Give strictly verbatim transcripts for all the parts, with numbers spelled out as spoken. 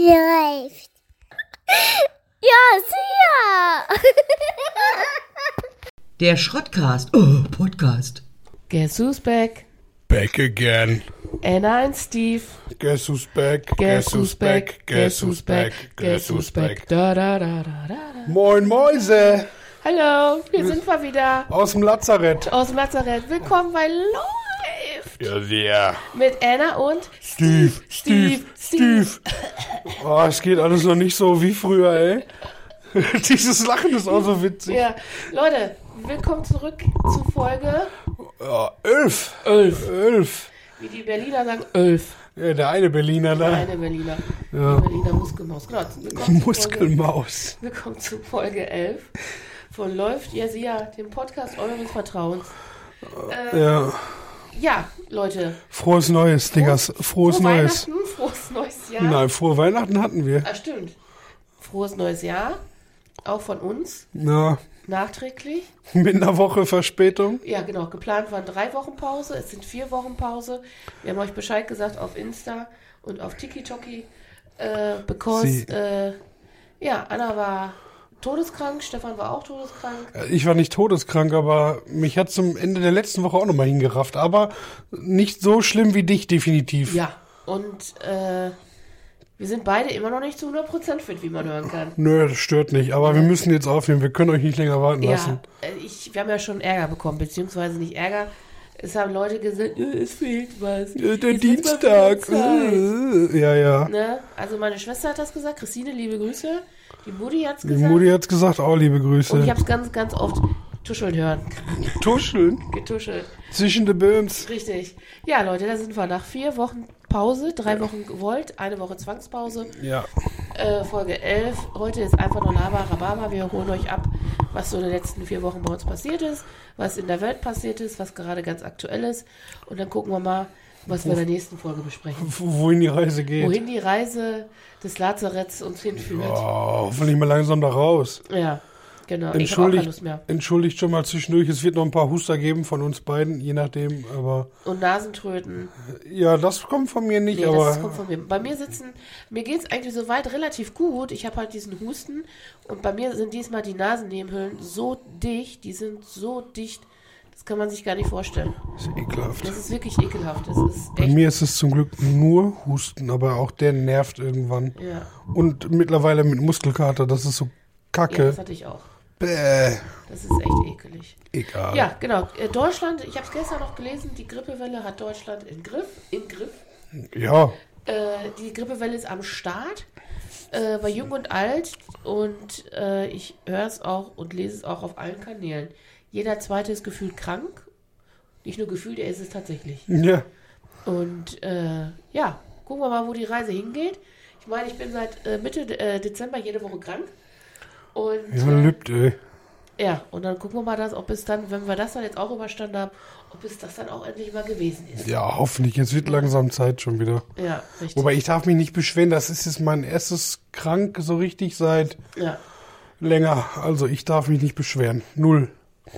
läuft. Ja, sicher. Der Schrottcast. Oh, Podcast. Guess who's back? Back again. Anna und Steve. Guess who's back? Guess who's back? Guess who's back? Guess who's back? Da, da, da, da, da. Moin Mäuse. Hallo, hier sind wir wieder. Aus dem Lazarett. Aus dem Lazarett. Willkommen bei Läuft. Ja, sehr. Mit Anna und Steve, Steve, Steve. Oh, es geht alles noch nicht so wie früher, ey. Dieses Lachen ist auch so witzig. Ja, Leute, willkommen zurück zu Folge Ja, elf. elf. Elf. Wie die Berliner sagen, elf. Ja, der eine Berliner da. Eine Berliner. Ja. Die Berliner Muskelmaus. Genau. Willkommen zu Muskelmaus. Folge, willkommen zu Folge elf von Läuft, ja, sie ja, dem Podcast eures Vertrauens. Äh, Ja. Ja, Leute. Frohes Neues, Diggers. Frohes Frohe Neues. Weihnachten, frohes neues Jahr. Nein, frohe Weihnachten hatten wir. Ah, stimmt. Frohes neues Jahr. Auch von uns. Ja, Nachträglich. mit einer Woche Verspätung. Ja, genau. Geplant waren drei Wochen Pause. Es sind vier Wochen Pause. Wir haben euch Bescheid gesagt auf Insta und auf TikToki. Äh, because, Sie- äh, ja, Anna war todeskrank. Stefan war auch todeskrank. Ich war nicht todeskrank, aber mich hat zum Ende der letzten Woche auch nochmal hingerafft. Aber nicht so schlimm wie dich, definitiv. Ja. Und, äh, wir sind beide immer noch nicht zu hundert Prozent fit, wie man hören kann. Nö, das stört nicht. Aber wir müssen jetzt aufnehmen. Wir können euch nicht länger warten lassen. Ja, äh, ich, wir haben ja schon Ärger bekommen, beziehungsweise nicht Ärger. Es haben Leute gesagt, äh, es fehlt was. Äh, Der Jetzt wird's mal Dienstag. wieder Zeit. Äh, Ja, ja. Ne? Also meine Schwester hat das gesagt, Christine, liebe Grüße. Die Mutti hat's Die gesagt. Mutti hat's gesagt, auch liebe Und ich Grüße. habe es ganz, ganz oft tuscheln hören. Tuscheln Getuschelt. zwischen den Böhms. Richtig. Ja, Leute, da sind wir nach vier Wochen Pause, drei Wochen gewollt, eine Woche Zwangspause. Ja. Äh, Folge elf. Heute ist einfach nur Lava Rhabarber. Wir holen euch ab, was so in den letzten vier Wochen bei uns passiert ist, was in der Welt passiert ist, was gerade ganz aktuell ist. Und dann gucken wir mal, was wir in der nächsten Folge besprechen. W- Wohin die Reise geht. Wohin die Reise des Lazaretts uns hinführt. Oh, hoffentlich mal langsam da raus. Ja, genau. Ich habe auch keine Entschuldigt, Lust mehr. entschuldigt schon mal zwischendurch. Es wird noch ein paar Huster geben von uns beiden, je nachdem. Aber Und Nasentröten. ja, das kommt von mir nicht. Nee, aber das kommt von mir. Bei mir sitzen, mir geht es eigentlich soweit relativ gut. Ich habe halt diesen Husten und bei mir sind diesmal die Nasennebenhöhlen so dicht, die sind so dicht, das kann man sich gar nicht vorstellen. ist ekelhaft. Das ist wirklich ekelhaft. Das ist Bei echt. mir ist es zum Glück nur Husten, aber auch der nervt irgendwann. Ja, Und mittlerweile mit Muskelkater, das ist so ja, kacke. das hatte ich auch. Bäh. Das ist echt ekelig. Egal. Ja, genau. Äh, Deutschland, ich habe es gestern noch gelesen, die Grippewelle hat Deutschland in Griff. In Griff. Ja. Äh, die Grippewelle ist am Start, äh, bei Jung und Alt, und äh, ich höre es auch und lese es auch auf allen Kanälen. Jeder Zweite ist gefühlt krank. Nicht nur gefühlt, er ist es tatsächlich. Ja. Und äh, ja, gucken wir mal, wo die Reise hingeht. Ich meine, ich bin seit äh, Mitte äh, Dezember jede Woche krank. Und Ja, äh, lübt, ey. ja, und dann gucken wir mal, das, ob es dann, wenn wir das dann jetzt auch überstanden haben, ob es das dann auch endlich mal gewesen ist. Ja, hoffentlich. Jetzt wird langsam Zeit schon wieder. Ja, richtig. Wobei, ich darf mich nicht beschweren. Das ist jetzt mein erstes Krank so richtig seit Ja. länger. Also, ich darf mich nicht beschweren. Null.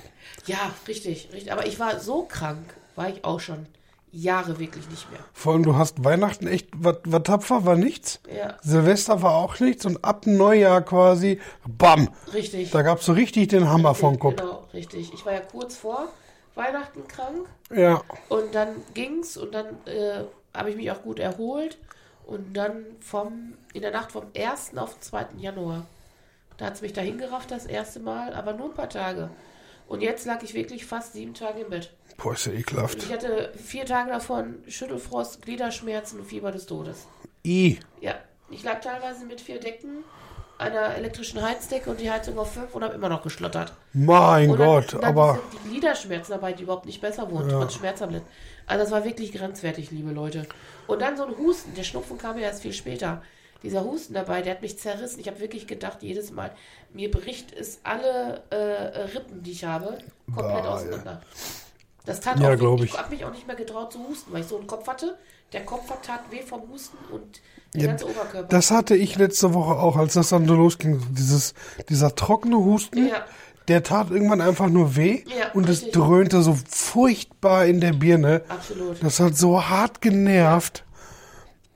Ja, richtig, richtig. Aber ich war so krank, war ich auch schon Jahre wirklich nicht mehr. Vor allem, du hast Weihnachten echt, was was tapfer war nichts. Ja, Silvester war auch nichts. Und ab Neujahr quasi, bam. richtig. Da gab's so richtig den Hammer vom Kopf. Genau, richtig. Ich war ja kurz vor Weihnachten krank Ja. und dann ging's und dann äh, habe ich mich auch gut erholt und dann vom in der Nacht vom ersten auf den zweiten Januar. Da hat's mich dahin gerafft das erste Mal, aber nur ein paar Tage. Und jetzt lag ich wirklich fast sieben Tage im Bett. Boah, ist ja ekelhaft. Ich hatte vier Tage davon Schüttelfrost, Gliederschmerzen und Fieber des Todes. I. Ja, ich lag teilweise mit vier Decken, einer elektrischen Heizdecke und die Heizung auf fünf und habe immer noch geschlottert. Mein Und dann, Gott, dann aber sind die Gliederschmerzen dabei, die überhaupt nicht besser wurden, Ja. trotz Schmerztabletten. Also das war wirklich grenzwertig, liebe Leute. Und dann so ein Husten, der Schnupfen kam ja erst viel später. Dieser Husten dabei, der hat mich zerrissen. Ich habe wirklich gedacht, jedes Mal, mir bricht es alle äh, Rippen, die ich habe, komplett Bah, auseinander. Das tat Ja, auch glaub weh. ich. Ich habe mich auch nicht mehr getraut zu husten, weil ich so einen Kopf hatte. Der Kopf tat weh vom Husten und der Ja, ganze Oberkörper. das hatte ich letzte Woche auch, als das dann so losging. Dieses, dieser trockene Husten, Ja. der tat irgendwann einfach nur weh Ja, und es richtig. dröhnte so furchtbar in der Birne. Absolut. Das hat so hart genervt.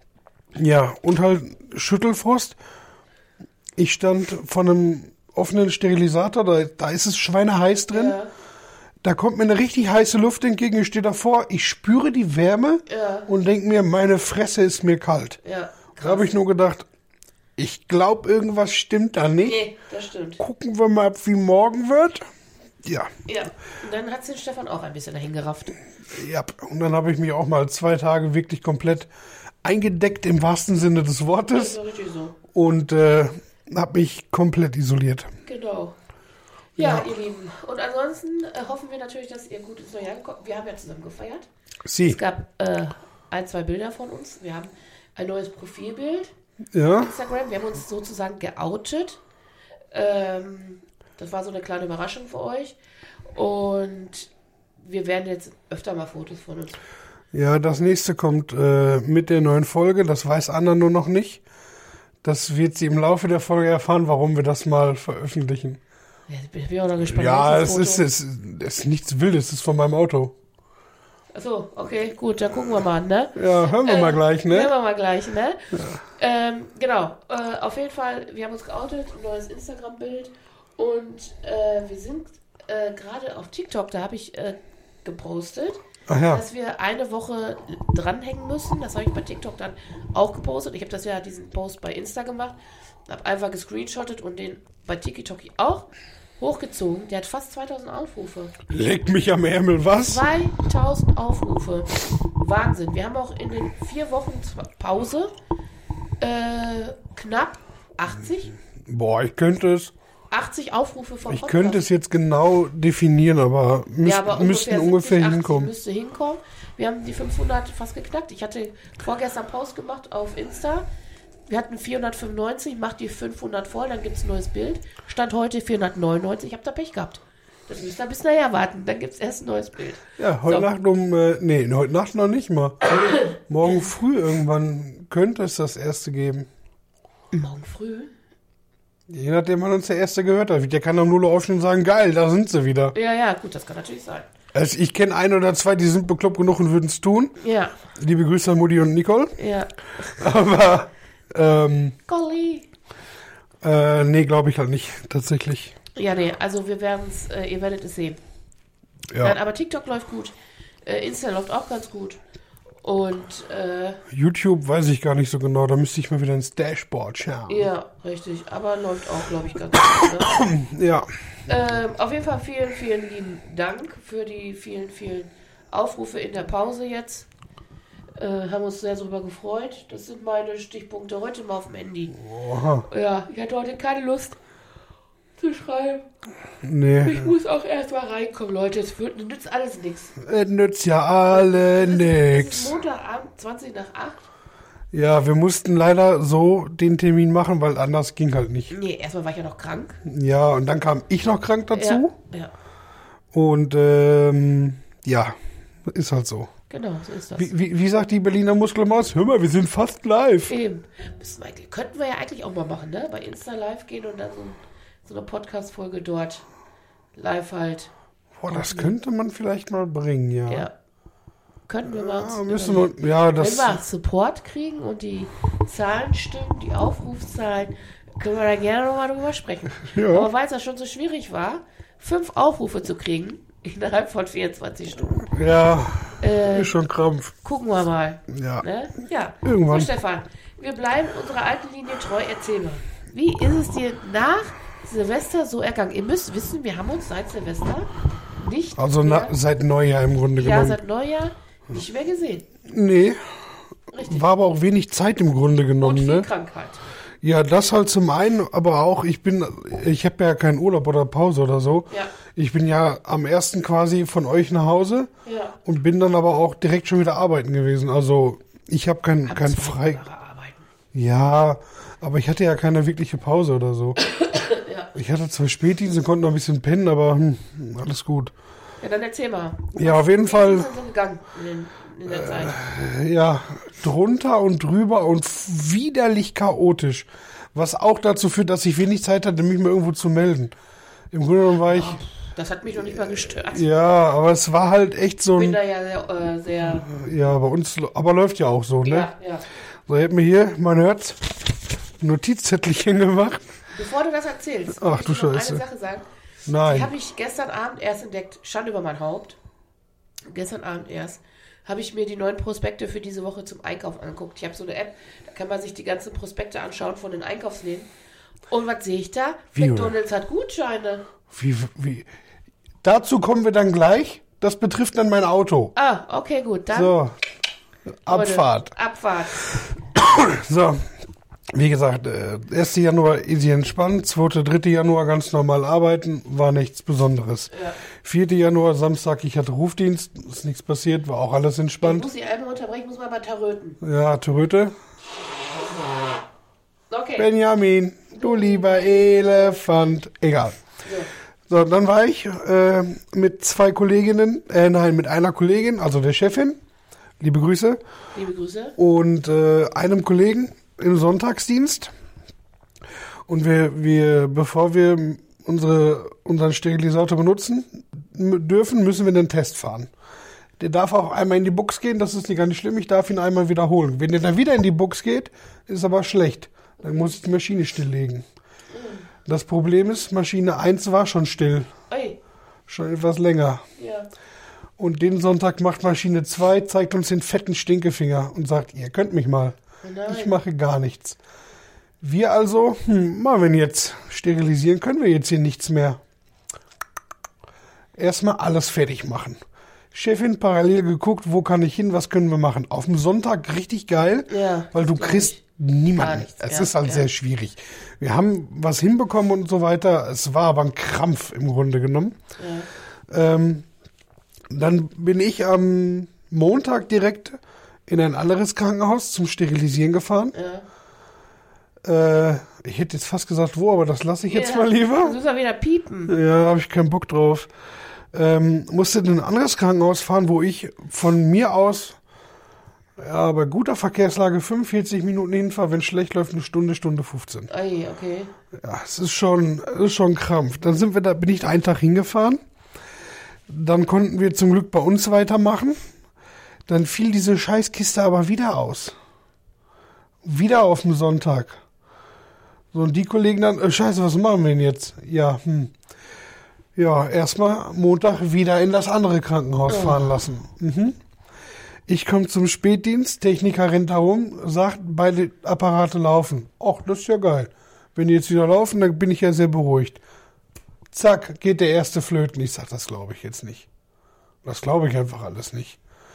Ja, und halt Schüttelfrost. Ich stand vor einem offenen Sterilisator, da, da ist es schweineheiß drin. Ja. Da kommt mir eine richtig heiße Luft entgegen. Ich stehe davor, ich spüre die Wärme Ja. und denke mir, meine Fresse ist mir kalt. Ja. Da habe ich nur gedacht, ich glaube, irgendwas stimmt da nicht. Nee, das stimmt. Gucken wir mal, wie morgen wird. Ja, Ja. Und dann hat den Stefan auch ein bisschen dahin gerafft. ja. Und dann habe ich mich auch mal zwei Tage wirklich komplett eingedeckt im wahrsten Sinne des Das Wortes ist doch richtig so. und äh, habe mich komplett isoliert. Genau. Ja, ihr Lieben. Und ansonsten äh, hoffen wir natürlich, dass ihr gut ins neue Jahr kommt. Wir haben ja zusammen gefeiert. Sie, Es gab äh, ein, zwei Bilder von uns. Wir haben ein neues Profilbild. ja, Instagram. Wir haben uns sozusagen geoutet. Ähm, das war so eine kleine Überraschung für euch. Und wir werden jetzt öfter mal Fotos von uns. ja, das nächste kommt äh, mit der neuen Folge. Das weiß Anna nur noch nicht. Das wird sie im Laufe der Folge erfahren, warum wir das mal veröffentlichen. Ja, ich bin auch noch gespannt. Ja, welches es ist, Foto. es, es ist nichts Wildes, es ist von meinem Auto. Achso, okay, gut, dann gucken wir mal, ne? Ja, hören wir mal gleich, Hören ne? wir mal gleich, ne? Ähm, genau, äh, auf jeden Fall, wir haben uns geoutet, ein neues Instagram-Bild und äh, wir sind äh, gerade auf TikTok, da habe ich äh, gepostet, Ach ja, dass wir eine Woche dranhängen müssen. Das habe ich bei TikTok dann auch gepostet. Ich habe das ja, diesen Post bei Insta gemacht, habe einfach gescreenshottet und den bei TikTok auch hochgezogen. Der hat fast zweitausend Aufrufe. leg mich am Ärmel, was? zweitausend Aufrufe. Wahnsinn. Wir haben auch in den vier Wochen Z- Pause äh, knapp achtzig, Boah, ich könnte es, achtzig Aufrufe vom ich Podcast. könnte es jetzt genau definieren, aber, müsst, ja, aber müssten ungefähr, ungefähr siebzig, achtzig hinkommen. müsste hinkommen. Wir haben die fünfhundert fast geknackt. Ich hatte vorgestern Post gemacht auf Insta. Wir hatten vierhundertfünfundneunzig, macht die fünfhundert voll, dann gibt es ein neues Bild. Stand heute vierhundertneunundneunzig, ich habe da Pech gehabt. Das müsst ihr bis nachher warten, dann gibt es erst ein neues Bild. Ja, heute So. Nacht um, äh, nee, heute Nacht noch nicht mal. Morgen früh irgendwann könnte es das erste geben. Morgen früh? Je nachdem, wann uns der erste gehört hat. Der kann um null Uhr aufstehen und sagen, geil, da sind sie wieder. Ja, ja, gut, das kann natürlich sein. Also ich kenne ein oder zwei, die sind bekloppt genug und würden es tun. Ja, Liebe Grüße an Mutti und Nicole. ja. Aber, ähm, Golly. äh, nee, glaube ich halt nicht, tatsächlich. Ja, nee, also wir werden es, äh, ihr werdet es sehen. Nein, Ja. aber TikTok läuft gut. Äh, Insta läuft auch ganz gut. Und, äh, YouTube weiß ich gar nicht so genau, da müsste ich mal wieder ins Dashboard schauen. ja, richtig. Aber läuft auch, glaube ich, ganz gut. Ne? Ja, ähm, auf jeden Fall vielen, vielen lieben Dank für die vielen, vielen Aufrufe in der Pause jetzt. Äh, haben uns sehr darüber gefreut. Das sind meine Stichpunkte heute mal auf dem Handy. Oha. Ja, ich hatte heute keine Lust zu schreiben. Nee, Ich muss auch erst mal reinkommen, Leute. Es wird, nützt alles nichts. es nützt ja alle Es ist nix. Montagabend, zwanzig nach acht. Ja, wir mussten leider so den Termin machen, weil anders ging halt nicht. Nee, erstmal war ich ja noch krank. Ja, und dann kam ich noch krank dazu. Ja, ja, Und ähm, ja, ist halt so. genau, so ist das. Wie, wie, wie sagt die Berliner Muskelmaus? Hör mal, wir sind fast live. Eben. Müssen wir eigentlich- Könnten wir ja eigentlich auch mal machen, ne? Bei Insta live gehen und dann so, ein- so eine Podcast-Folge dort live halt. Boah, das könnte man vielleicht mal bringen, ja. Ja. Könnten wir mal. Ja, uns müssen überlegen. wir, ja, Wenn das, wir Support kriegen und die Zahlen stimmen, die Aufrufszahlen, können wir da gerne nochmal drüber sprechen. Ja. Aber weil es ja schon so schwierig war, fünf Aufrufe zu kriegen, innerhalb von vierundzwanzig Stunden, ja, äh, ist schon Krampf. gucken wir mal. Ja. Ne? Ja. Irgendwann. So, Stefan, wir bleiben unserer alten Linie treu. Erzähl mal, wie ist es dir nach Silvester so ergangen? Ihr müsst wissen, wir haben uns seit Silvester nicht Also mehr, na, seit Neujahr im Grunde ja, genommen. seit Neujahr nicht mehr gesehen. Nee, Richtig. war aber auch wenig Zeit im Grunde Und genommen, viel ne? Krankheit. Ja, das halt zum einen, aber auch, ich bin, ich habe ja keinen Urlaub oder Pause oder so. Ja. Ich bin ja am ersten quasi von euch nach Hause Ja. und bin dann aber auch direkt schon wieder arbeiten gewesen. Also ich habe kein, Ab kein zwei frei. Jahre arbeiten. Ja, aber ich hatte ja keine wirkliche Pause oder so. Ja. Ich hatte zwar Spätdienst und konnte noch ein bisschen pennen, aber hm, alles gut. Ja, dann erzähl mal. Ja, auf jeden Wie Fall. ist es denn so gegangen in, den, in der Zeit? Ja, drunter und drüber und widerlich chaotisch. Was auch dazu führt, dass ich wenig Zeit hatte, mich mal irgendwo zu melden. Im Grunde genommen war ich, Das hat mich noch nicht mal gestört. ja, aber es war halt echt so Ich bin ein, da ja sehr, äh, sehr ja, bei uns, aber läuft ja auch so, ne? ja, ja. So, ich hab mir hier, man hört's, ein Notizzettelchen gemacht. Bevor du das erzählst, Ach, will du ich noch Scheiße. eine Sache sagen. Nein. Die habe ich gestern Abend erst entdeckt. Schande über mein Haupt. Gestern Abend erst habe ich mir die neuen Prospekte für diese Woche zum Einkauf angeguckt. Ich habe so eine App, da kann man sich die ganzen Prospekte anschauen von den Einkaufsläden. Und was sehe ich da? Wie, McDonald's hat Gutscheine. Wie, wie? Dazu kommen wir dann gleich. Das betrifft dann mein Auto. Ah, okay, gut. Dann So, Abfahrt. Leute, Abfahrt. So, wie gesagt, äh, ersten Januar easy entspannt, zweiten, dritten Januar ganz normal arbeiten, war nichts Besonderes. Ja. vierten Januar, Samstag, ich hatte Rufdienst, ist nichts passiert, war auch alles Ich entspannt. muss die einmal unterbrechen, muss mal mal taröten. Ja, Töröte. Okay. Benjamin, du lieber Elefant. Egal. So, dann war ich äh, mit zwei Kolleginnen, äh, nein, mit einer Kollegin, also der Chefin, liebe Grüße, Liebe Grüße. und äh, einem Kollegen im Sonntagsdienst. Und wir, wir, bevor wir unsere, unseren Sterilisator benutzen m- dürfen, müssen wir den Test fahren. Der darf auch einmal in die Box gehen, das ist nicht gar nicht schlimm, ich darf ihn einmal wiederholen. Wenn der dann wieder in die Box geht, ist aber schlecht. Dann muss ich die Maschine stilllegen. Das Problem ist, Maschine eins war schon still. Ui. Schon etwas länger. Ja. Und den Sonntag macht Maschine zwei, zeigt uns den fetten Stinkefinger und sagt, ihr könnt mich mal. Nein. Ich mache gar nichts. Wir also, hm, machen wir denn jetzt? Sterilisieren können wir jetzt hier nichts mehr. Erstmal alles fertig machen. Chefin parallel geguckt, wo kann ich hin, was können wir machen. Auf dem Sonntag richtig geil, Ja, weil du glaub kriegst ich. niemanden. Gar nichts, Es ja, ist halt ja. sehr schwierig. Wir haben was hinbekommen und so weiter. Es war aber ein Krampf im Grunde genommen. Ja. Ähm, dann bin ich am Montag direkt in ein anderes Krankenhaus zum Sterilisieren gefahren. Ja. Äh, ich hätte jetzt fast gesagt, wo, aber das lasse ich jetzt Ja, mal lieber. Du musst ja wieder piepen. Ja, habe ich keinen Bock drauf. Ähm, musste in ein anderes Krankenhaus fahren, wo ich von mir aus, ja, bei guter Verkehrslage fünfundvierzig Minuten hinfahre, wenn schlecht läuft, eine Stunde, Stunde fünfzehn. Ei, okay. Ja, es ist schon, es ist schon ein Krampf. Dann sind wir da, bin ich einen Tag hingefahren. Dann konnten wir zum Glück bei uns weitermachen. Dann fiel diese Scheißkiste aber wieder aus. Wieder auf dem Sonntag. So, und die Kollegen dann, äh, scheiße, was machen wir denn jetzt? Ja, hm. Ja, erstmal Montag wieder in das andere Krankenhaus Oh. fahren lassen. Mhm. Ich komme zum Spätdienst, Techniker rennt herum, sagt, beide Apparate laufen. Ach, das ist ja geil. Wenn die jetzt wieder laufen, dann bin ich ja sehr beruhigt. Zack, geht der erste flöten. Ich sag, das glaube ich jetzt nicht. Das glaube ich einfach alles nicht.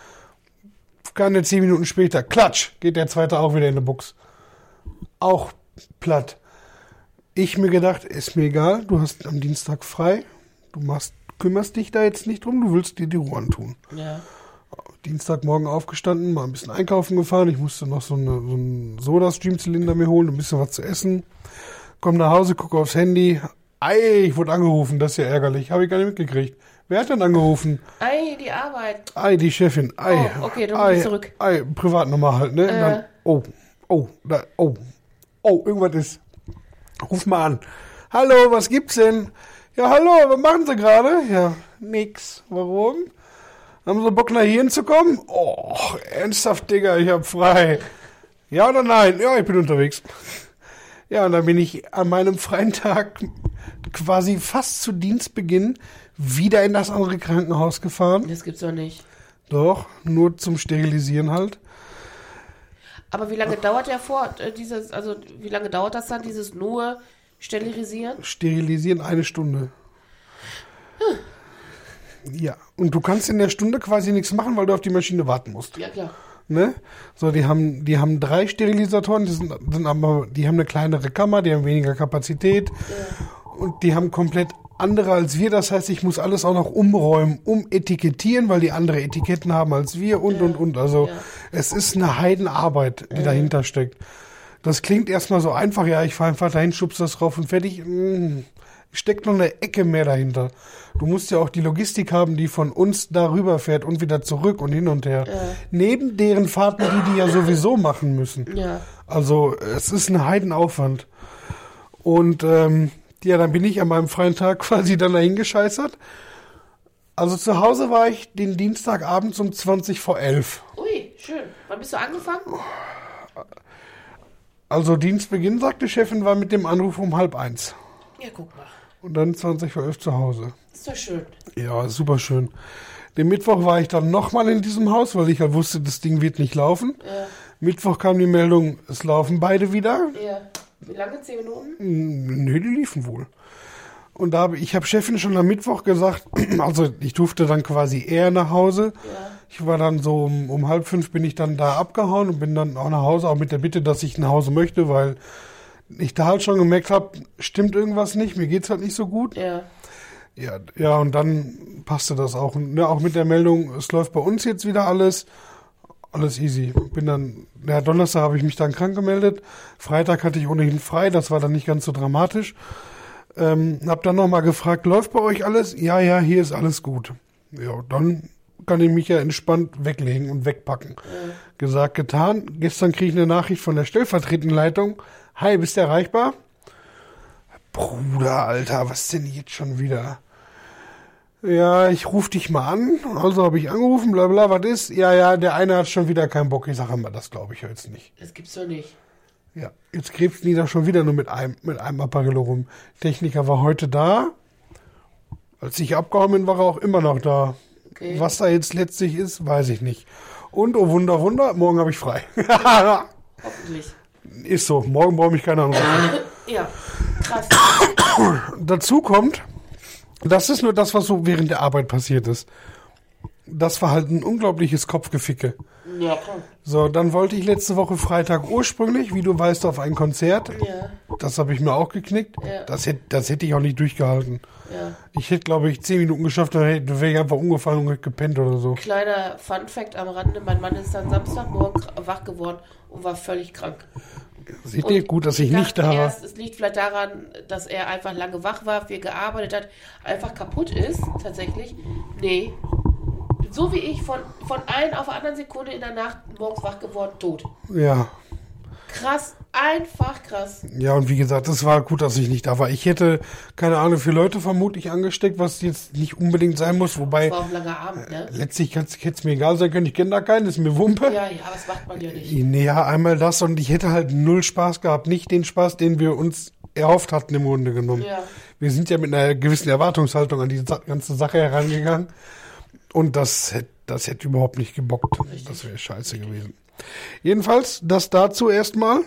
Keine zehn Minuten später, klatsch, geht der zweite auch wieder in die Box. Auch platt. Ich mir gedacht, ist mir egal, du hast am Dienstag frei. Du machst, kümmerst dich da jetzt nicht drum, du willst dir die Ruhe antun. Ja. Dienstagmorgen aufgestanden, mal ein bisschen einkaufen gefahren. Ich musste noch so, eine, so einen Soda-Stream-Zylinder mir holen, ein bisschen was zu essen. Komm nach Hause, gucke aufs Handy. Ei, ich wurde angerufen, das ist ja ärgerlich. Habe ich gar nicht mitgekriegt. Wer hat denn angerufen? Ei, die Arbeit. Ei, die Chefin. Ei. Oh, okay, dann muss Ei, ich zurück. Ei, Privatnummer halt, ne? Äh. Dann, oh, oh, da, oh, oh, irgendwas ist. Ruf mal an. Hallo, was gibt's denn? Ja, hallo, was machen Sie gerade? Ja, nix. Warum? Haben Sie Bock nach hierhin zu kommen? Oh, ernsthaft, Digga, ich hab frei. Ja oder nein? Ja, ich bin unterwegs. Ja, und dann bin ich an meinem freien Tag quasi fast zu Dienstbeginn wieder in das andere Krankenhaus gefahren. Das gibt's doch nicht. Doch, nur zum Sterilisieren halt. Aber wie lange dauert der vor, äh, dieses, also wie lange dauert das dann, dieses nur Sterilisieren? Sterilisieren eine Stunde. Ja, und du kannst in der Stunde quasi nichts machen, weil du auf die Maschine warten musst. Ja, klar. Ne? So, die haben, die haben drei Sterilisatoren, die sind, sind aber, die haben eine kleinere Kammer, die haben weniger Kapazität und die haben komplett andere als wir. Das heißt, ich muss alles auch noch umräumen, umetikettieren, weil die andere Etiketten haben als wir und, und, und. Also, Ja. es ist eine Heidenarbeit, die dahinter steckt. Das klingt erstmal so einfach, ja, ich fahre einfach dahin, schubst das drauf und fertig. Mm, steckt noch eine Ecke mehr dahinter. Du musst ja auch die Logistik haben, die von uns darüber fährt und wieder zurück und hin und her. Ja. Neben deren Fahrten, die die ja sowieso machen müssen. Ja. Also es ist ein Heidenaufwand. Und ähm, ja, dann bin ich an meinem freien Tag quasi dann dahin gescheißert. Also zu Hause war ich den Dienstagabend um zwanzig vor elf. Ui, schön. Wann bist du angefangen? Also Dienstbeginn, sagt die Chefin, war mit dem Anruf um halb eins. Ja, guck mal. Und dann zwanzig vor elf zu Hause. Ist doch schön. Ja, super schön. Den Mittwoch war ich dann nochmal in diesem Haus, weil ich ja wusste, das Ding wird nicht laufen. Ja. Mittwoch kam die Meldung, es laufen beide wieder. Ja. Wie lange? Zehn Minuten? Nee, die liefen wohl. Und da habe ich habe Chefin schon am Mittwoch gesagt, also ich durfte dann quasi eher nach Hause. Ja. Ich war dann so um, um halb fünf bin ich dann da abgehauen und bin dann auch nach Hause, auch mit der Bitte, dass ich nach Hause möchte, weil ich da halt schon gemerkt habe, stimmt irgendwas nicht, mir geht's halt nicht so gut. Ja. Ja, ja, und dann passte das auch. Und, ja, auch mit der Meldung, es läuft bei uns jetzt wieder alles. Alles easy. Bin dann, ja, Donnerstag habe ich mich dann krank gemeldet. Freitag hatte ich ohnehin frei, das war dann nicht ganz so dramatisch. Ähm, hab dann nochmal gefragt, läuft bei euch alles? Ja, ja, hier ist alles gut. Ja, dann kann ich mich ja entspannt weglegen und wegpacken. Ja. Gesagt, getan. Gestern kriege ich eine Nachricht von der stellvertretenden Leitung. Hi, bist du erreichbar? Bruder, Alter, was denn jetzt schon wieder? Ja, ich rufe dich mal an. Also habe ich angerufen, bla bla, was ist? Ja, ja, der eine hat schon wieder keinen Bock. Ich sage immer, das glaube ich jetzt nicht. Das gibt's doch nicht. Ja, jetzt krebst die da schon wieder nur mit einem, mit einem Apparillo rum. Techniker war heute da. Als ich abgehauen bin, war er auch immer noch da. Okay. Was da jetzt letztlich ist, weiß ich nicht. Und, oh Wunder, Wunder, morgen habe ich frei. Hoffentlich. Ist so, morgen brauche ich keine anrufen. Ja, krass. Dazu kommt, das ist nur das, was so während der Arbeit passiert ist. Das war halt ein unglaubliches Kopfgeficke. Ja, komm. So, dann wollte ich letzte Woche Freitag ursprünglich, wie du weißt, auf ein Konzert. Ja, Das habe ich mir auch geknickt. Ja. Das hätte das hätte ich auch nicht durchgehalten. ja. Ich hätte, glaube ich, zehn Minuten geschafft, dann hätte- wäre ich einfach umgefallen und hätte gepennt oder so. Kleiner Fun-Fact am Rande. Mein Mann ist dann Samstagmorgen kr- wach geworden und war völlig krank. Seht ihr, Und gut, dass ich dachte nicht da war. erst, es liegt vielleicht daran, dass er einfach lange wach war, viel gearbeitet hat, einfach kaputt ist, tatsächlich. Nee. So wie ich, von, von einer auf der anderen Sekunde in der Nacht morgens wach geworden, tot. Ja. Krass, einfach krass. Ja, und wie gesagt, es war gut, dass ich nicht da war. Ich hätte, keine Ahnung, für Leute vermutlich angesteckt, was jetzt nicht unbedingt sein muss. Wobei, War auch ein langer Abend, ne? letztlich hätte es mir egal sein können. Ich kenne da keinen, ist mir Wumpe. Ja, ja, aber das macht man ja nicht. Nee, ja, einmal das und ich hätte halt null Spaß gehabt. Nicht den Spaß, den wir uns erhofft hatten im Grunde genommen. Ja. Wir sind ja mit einer gewissen Erwartungshaltung an die Sa- ganze Sache herangegangen. Und das hätte das hätte überhaupt nicht gebockt. Das wäre scheiße gewesen. Jedenfalls, das dazu erstmal.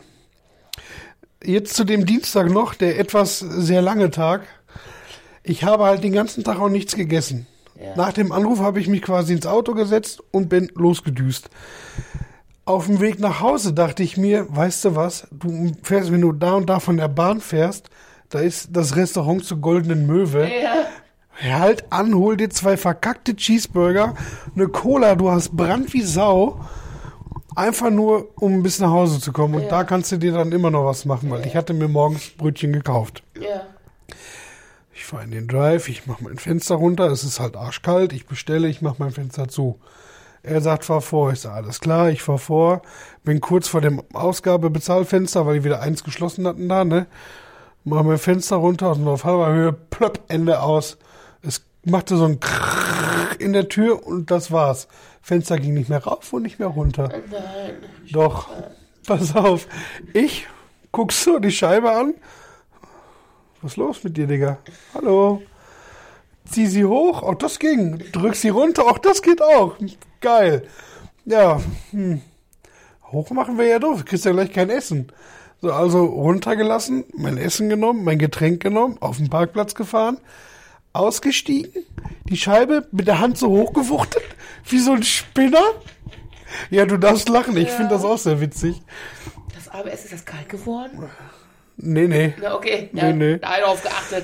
Jetzt zu dem Dienstag noch, der etwas sehr lange Tag. Ich habe halt den ganzen Tag auch nichts gegessen. Ja. Nach dem Anruf habe ich mich quasi ins Auto gesetzt und bin losgedüst. Auf dem Weg nach Hause dachte ich mir, weißt du was, du fährst, wenn du da und da von der Bahn fährst, da ist das Restaurant zur Goldenen Möwe. Ja. Halt an, hol dir zwei verkackte Cheeseburger, eine Cola, du hast Brand wie Sau. Einfach nur, um bis nach Hause zu kommen. Und Ja. da kannst du dir dann immer noch was machen, weil ich hatte mir morgens Brötchen gekauft. Ja. Ich fahre in den Drive, ich mache mein Fenster runter, es ist halt arschkalt, ich bestelle, ich mache mein Fenster zu. Er sagt, fahr vor. Ich sage, alles klar, ich fahr vor. Bin kurz vor dem Ausgabebezahlfenster, weil die wieder eins geschlossen hatten da, ne? Mach mein Fenster runter und auf halber Höhe, plopp, Ende aus. Es machte so ein Krrrr in der Tür und das war's. Fenster ging nicht mehr rauf und nicht mehr runter. Nein. Doch, pass auf. Ich guck so die Scheibe an. Was ist los mit dir, Digga? Hallo. Zieh sie hoch, auch das ging. Drück sie runter, auch das geht auch. Geil. Ja, hm. Hoch machen wir ja doof. Du kriegst ja gleich kein Essen. So, also runtergelassen, mein Essen genommen, mein Getränk genommen, auf den Parkplatz gefahren, ausgestiegen, die Scheibe mit der Hand so hochgewuchtet, wie so ein Spinner. Ja, du darfst lachen, ich Ja. finde das auch sehr witzig. Das arme Essen, ist das kalt geworden? Nee, nee. Na, okay. Ja, Nee, nee. Da hat er drauf geachtet.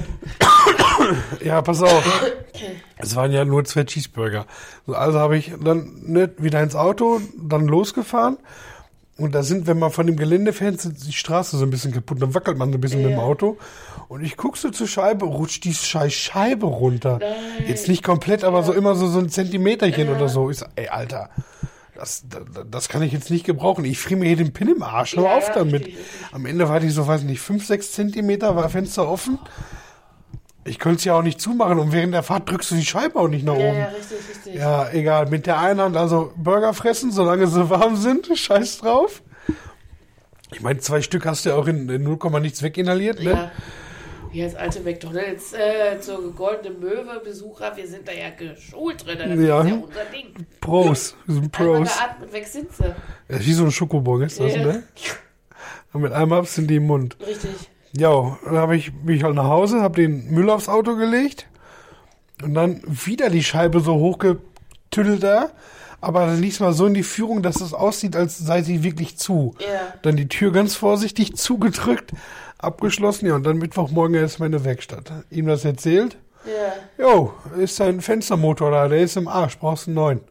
Ja, pass auf. Es waren ja nur zwei Cheeseburger. So, also habe ich dann ne, wieder ins Auto, dann losgefahren. Und da sind, wenn man von dem Gelände fährt, sind die Straße so ein bisschen kaputt. Dann wackelt man so ein bisschen Ja. mit dem Auto. Und ich guck so zur Scheibe, rutscht die scheiß Scheibe runter. Nein. Jetzt nicht komplett, aber so immer so, so ein Zentimeterchen oder so. Ich sag, ey, Alter, das, das, das kann ich jetzt nicht gebrauchen. Ich friere mir hier den Pin im Arsch. Hör Ja, auf ja, damit. richtig, richtig. Am Ende war die so, weiß nicht, fünf, sechs Zentimeter, war Fenster offen. Ich könnte es ja auch nicht zumachen und während der Fahrt drückst du die Scheibe auch nicht nach Ja, oben. ja, richtig, richtig. Ja, egal. Mit der einen Hand, also Burger fressen, solange sie warm sind, scheiß drauf. Ich meine, zwei Stück hast du ja auch in, in null, nichts weginhaliert, ne? Ja. Hier als alte McDonalds äh, zur goldenen Möwe-Besucher, wir sind da ja geschult drin. Das Ja. ist ja unser Ding. Pros. Wir sind Einmal Pros. geatmet, weg sind sie. Ja, wie so ein Schokobon ist das, Ja. ne? Und mit einem Abs sind die im Mund. Richtig. Ja, dann hab ich, bin ich halt nach Hause, habe den Müll aufs Auto gelegt und dann wieder die Scheibe so hochgetüdelt da, aber dann diesmal so in die Führung, dass es aussieht, als sei sie wirklich zu. Ja. Dann die Tür ganz vorsichtig zugedrückt, abgeschlossen, ja, und dann Mittwochmorgen ist meine Werkstatt. Ihm das erzählt, Ja. jo, ist ein Fenstermotor da, der ist im Arsch, brauchst einen neuen.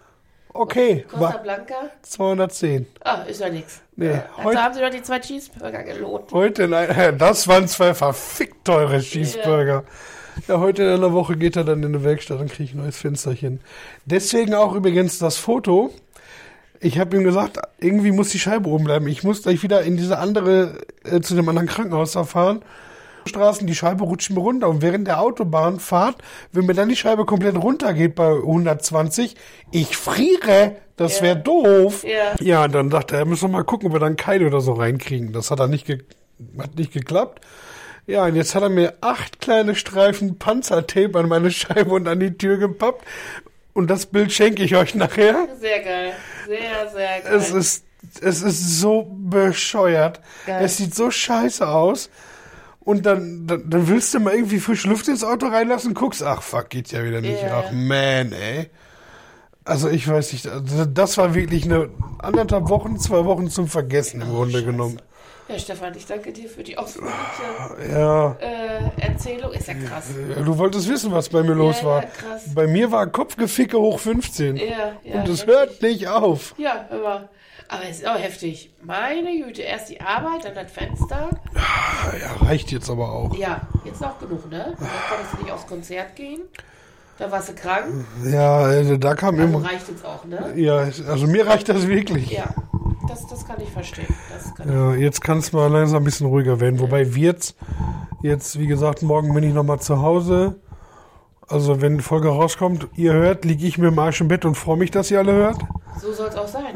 Okay, Costa war Blanca? zweihundertzehn. Ah, ist ja nichts. Nee, Ja. Also heute- haben sie doch die zwei Cheeseburger gelohnt. Heute, nein, das waren zwei verfickt teure Cheeseburger. Ja, heute in einer Woche geht er dann in die Werkstatt und kriege ich ein neues Fensterchen. Deswegen auch übrigens das Foto. Ich habe ihm gesagt, irgendwie muss die Scheibe oben bleiben. Ich muss gleich wieder in diese andere, äh, zu dem anderen Krankenhaus da fahren. Straßen, die Scheibe rutscht mir runter. Und während der Autobahnfahrt, wenn mir dann die Scheibe komplett runtergeht bei hundertzwanzig, ich friere. Das Ja. wäre doof. Ja. Ja, und dann dachte er, er müssen wir mal gucken, ob wir dann Keile oder so reinkriegen. Das hat er nicht, ge hat nicht geklappt. Ja, und jetzt hat er mir acht kleine Streifen Panzertape an meine Scheibe und an die Tür gepappt. Und das Bild schenke ich euch nachher. Sehr geil. Sehr, sehr geil. Es ist, es ist so bescheuert. Geil. Es sieht so scheiße aus. Und dann, dann, dann willst du mal irgendwie frische Luft ins Auto reinlassen, guckst, ach fuck, geht ja wieder nicht. Ja. Ach man, ey. Also ich weiß nicht, also das war wirklich eine anderthalb Wochen, zwei Wochen zum Vergessen im Grunde Scheiße. genommen. Ja, Stefan, ich danke dir für die ausführliche Ja, äh, Erzählung. Ist ja krass. ja, du wolltest wissen, was bei mir los ja, war. krass. Bei mir war Kopfgeficke hoch fünfzehn. Ja, ja. Und es heftig. hört nicht auf. Ja, hör mal. Aber es ist auch heftig. Meine Güte, erst die Arbeit, dann das Fenster. Ja, reicht jetzt aber auch. Ja, jetzt noch genug, ne? Dann konntest du nicht aufs Konzert gehen. Da warst du krank. Ja, äh, da kam Also immer. reicht jetzt auch, ne? Ja, also mir reicht das wirklich. Ja, das, das kann ich verstehen. Das kann Ja, jetzt kann es mal langsam ein bisschen ruhiger werden. Wobei wird's jetzt, wie gesagt, morgen bin ich nochmal zu Hause. Also wenn die Folge rauskommt, ihr hört, liege ich mir im Arsch im Bett und freue mich, dass ihr alle hört. ich. So soll es auch sein.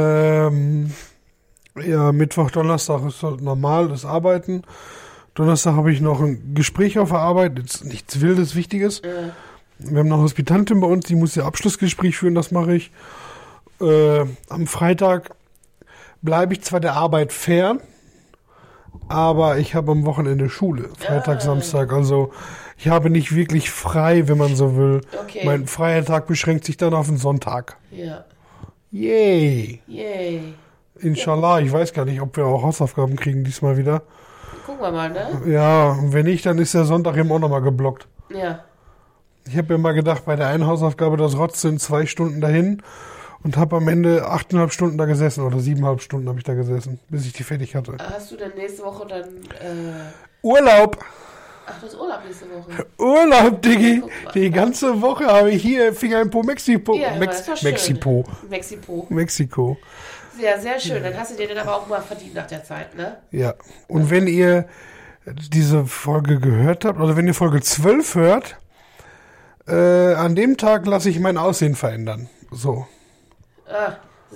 Ähm, ja, Mittwoch, Donnerstag ist halt normal, das Arbeiten. Donnerstag habe ich noch ein Gespräch auf der Arbeit, jetzt nichts Wildes, Wichtiges. Äh, Wir haben eine Hospitantin bei uns, die muss ihr Abschlussgespräch führen, das mache ich. Äh, am Freitag bleibe ich zwar der Arbeit fern, aber ich habe am Wochenende Schule, Freitag, Ah. Samstag. Also ich habe nicht wirklich frei, wenn man so will. Okay. Mein freier Tag beschränkt sich dann auf den Sonntag. ja. Yay! Yay. Inshallah, ich weiß gar nicht, ob wir auch Hausaufgaben kriegen diesmal wieder. Gucken wir mal, ne? Ja, und wenn nicht, dann ist der Sonntag eben auch nochmal geblockt. Ja. Ich habe mir mal gedacht, bei der einen Hausaufgabe, das rotzt in zwei Stunden dahin und habe am Ende achteinhalb Stunden da gesessen oder siebeneinhalb Stunden habe ich da gesessen, bis ich die fertig hatte. Hast du denn nächste Woche dann, äh, Urlaub! ach, das ist Urlaub nächste Woche? Urlaub, Diggi! Guck mal. Die ganze Woche habe ich hier Finger in Po Mexiko. Ja, Mex das war schön. Mexiko. Mexiko. Mexiko. Sehr, sehr schön. Dann hast du dir den aber auch mal verdient nach der Zeit, ne? Ja. Und wenn ihr diese Folge gehört habt, oder wenn ihr Folge zwölf hört, äh, an dem Tag lasse ich mein Aussehen verändern. So. Ah.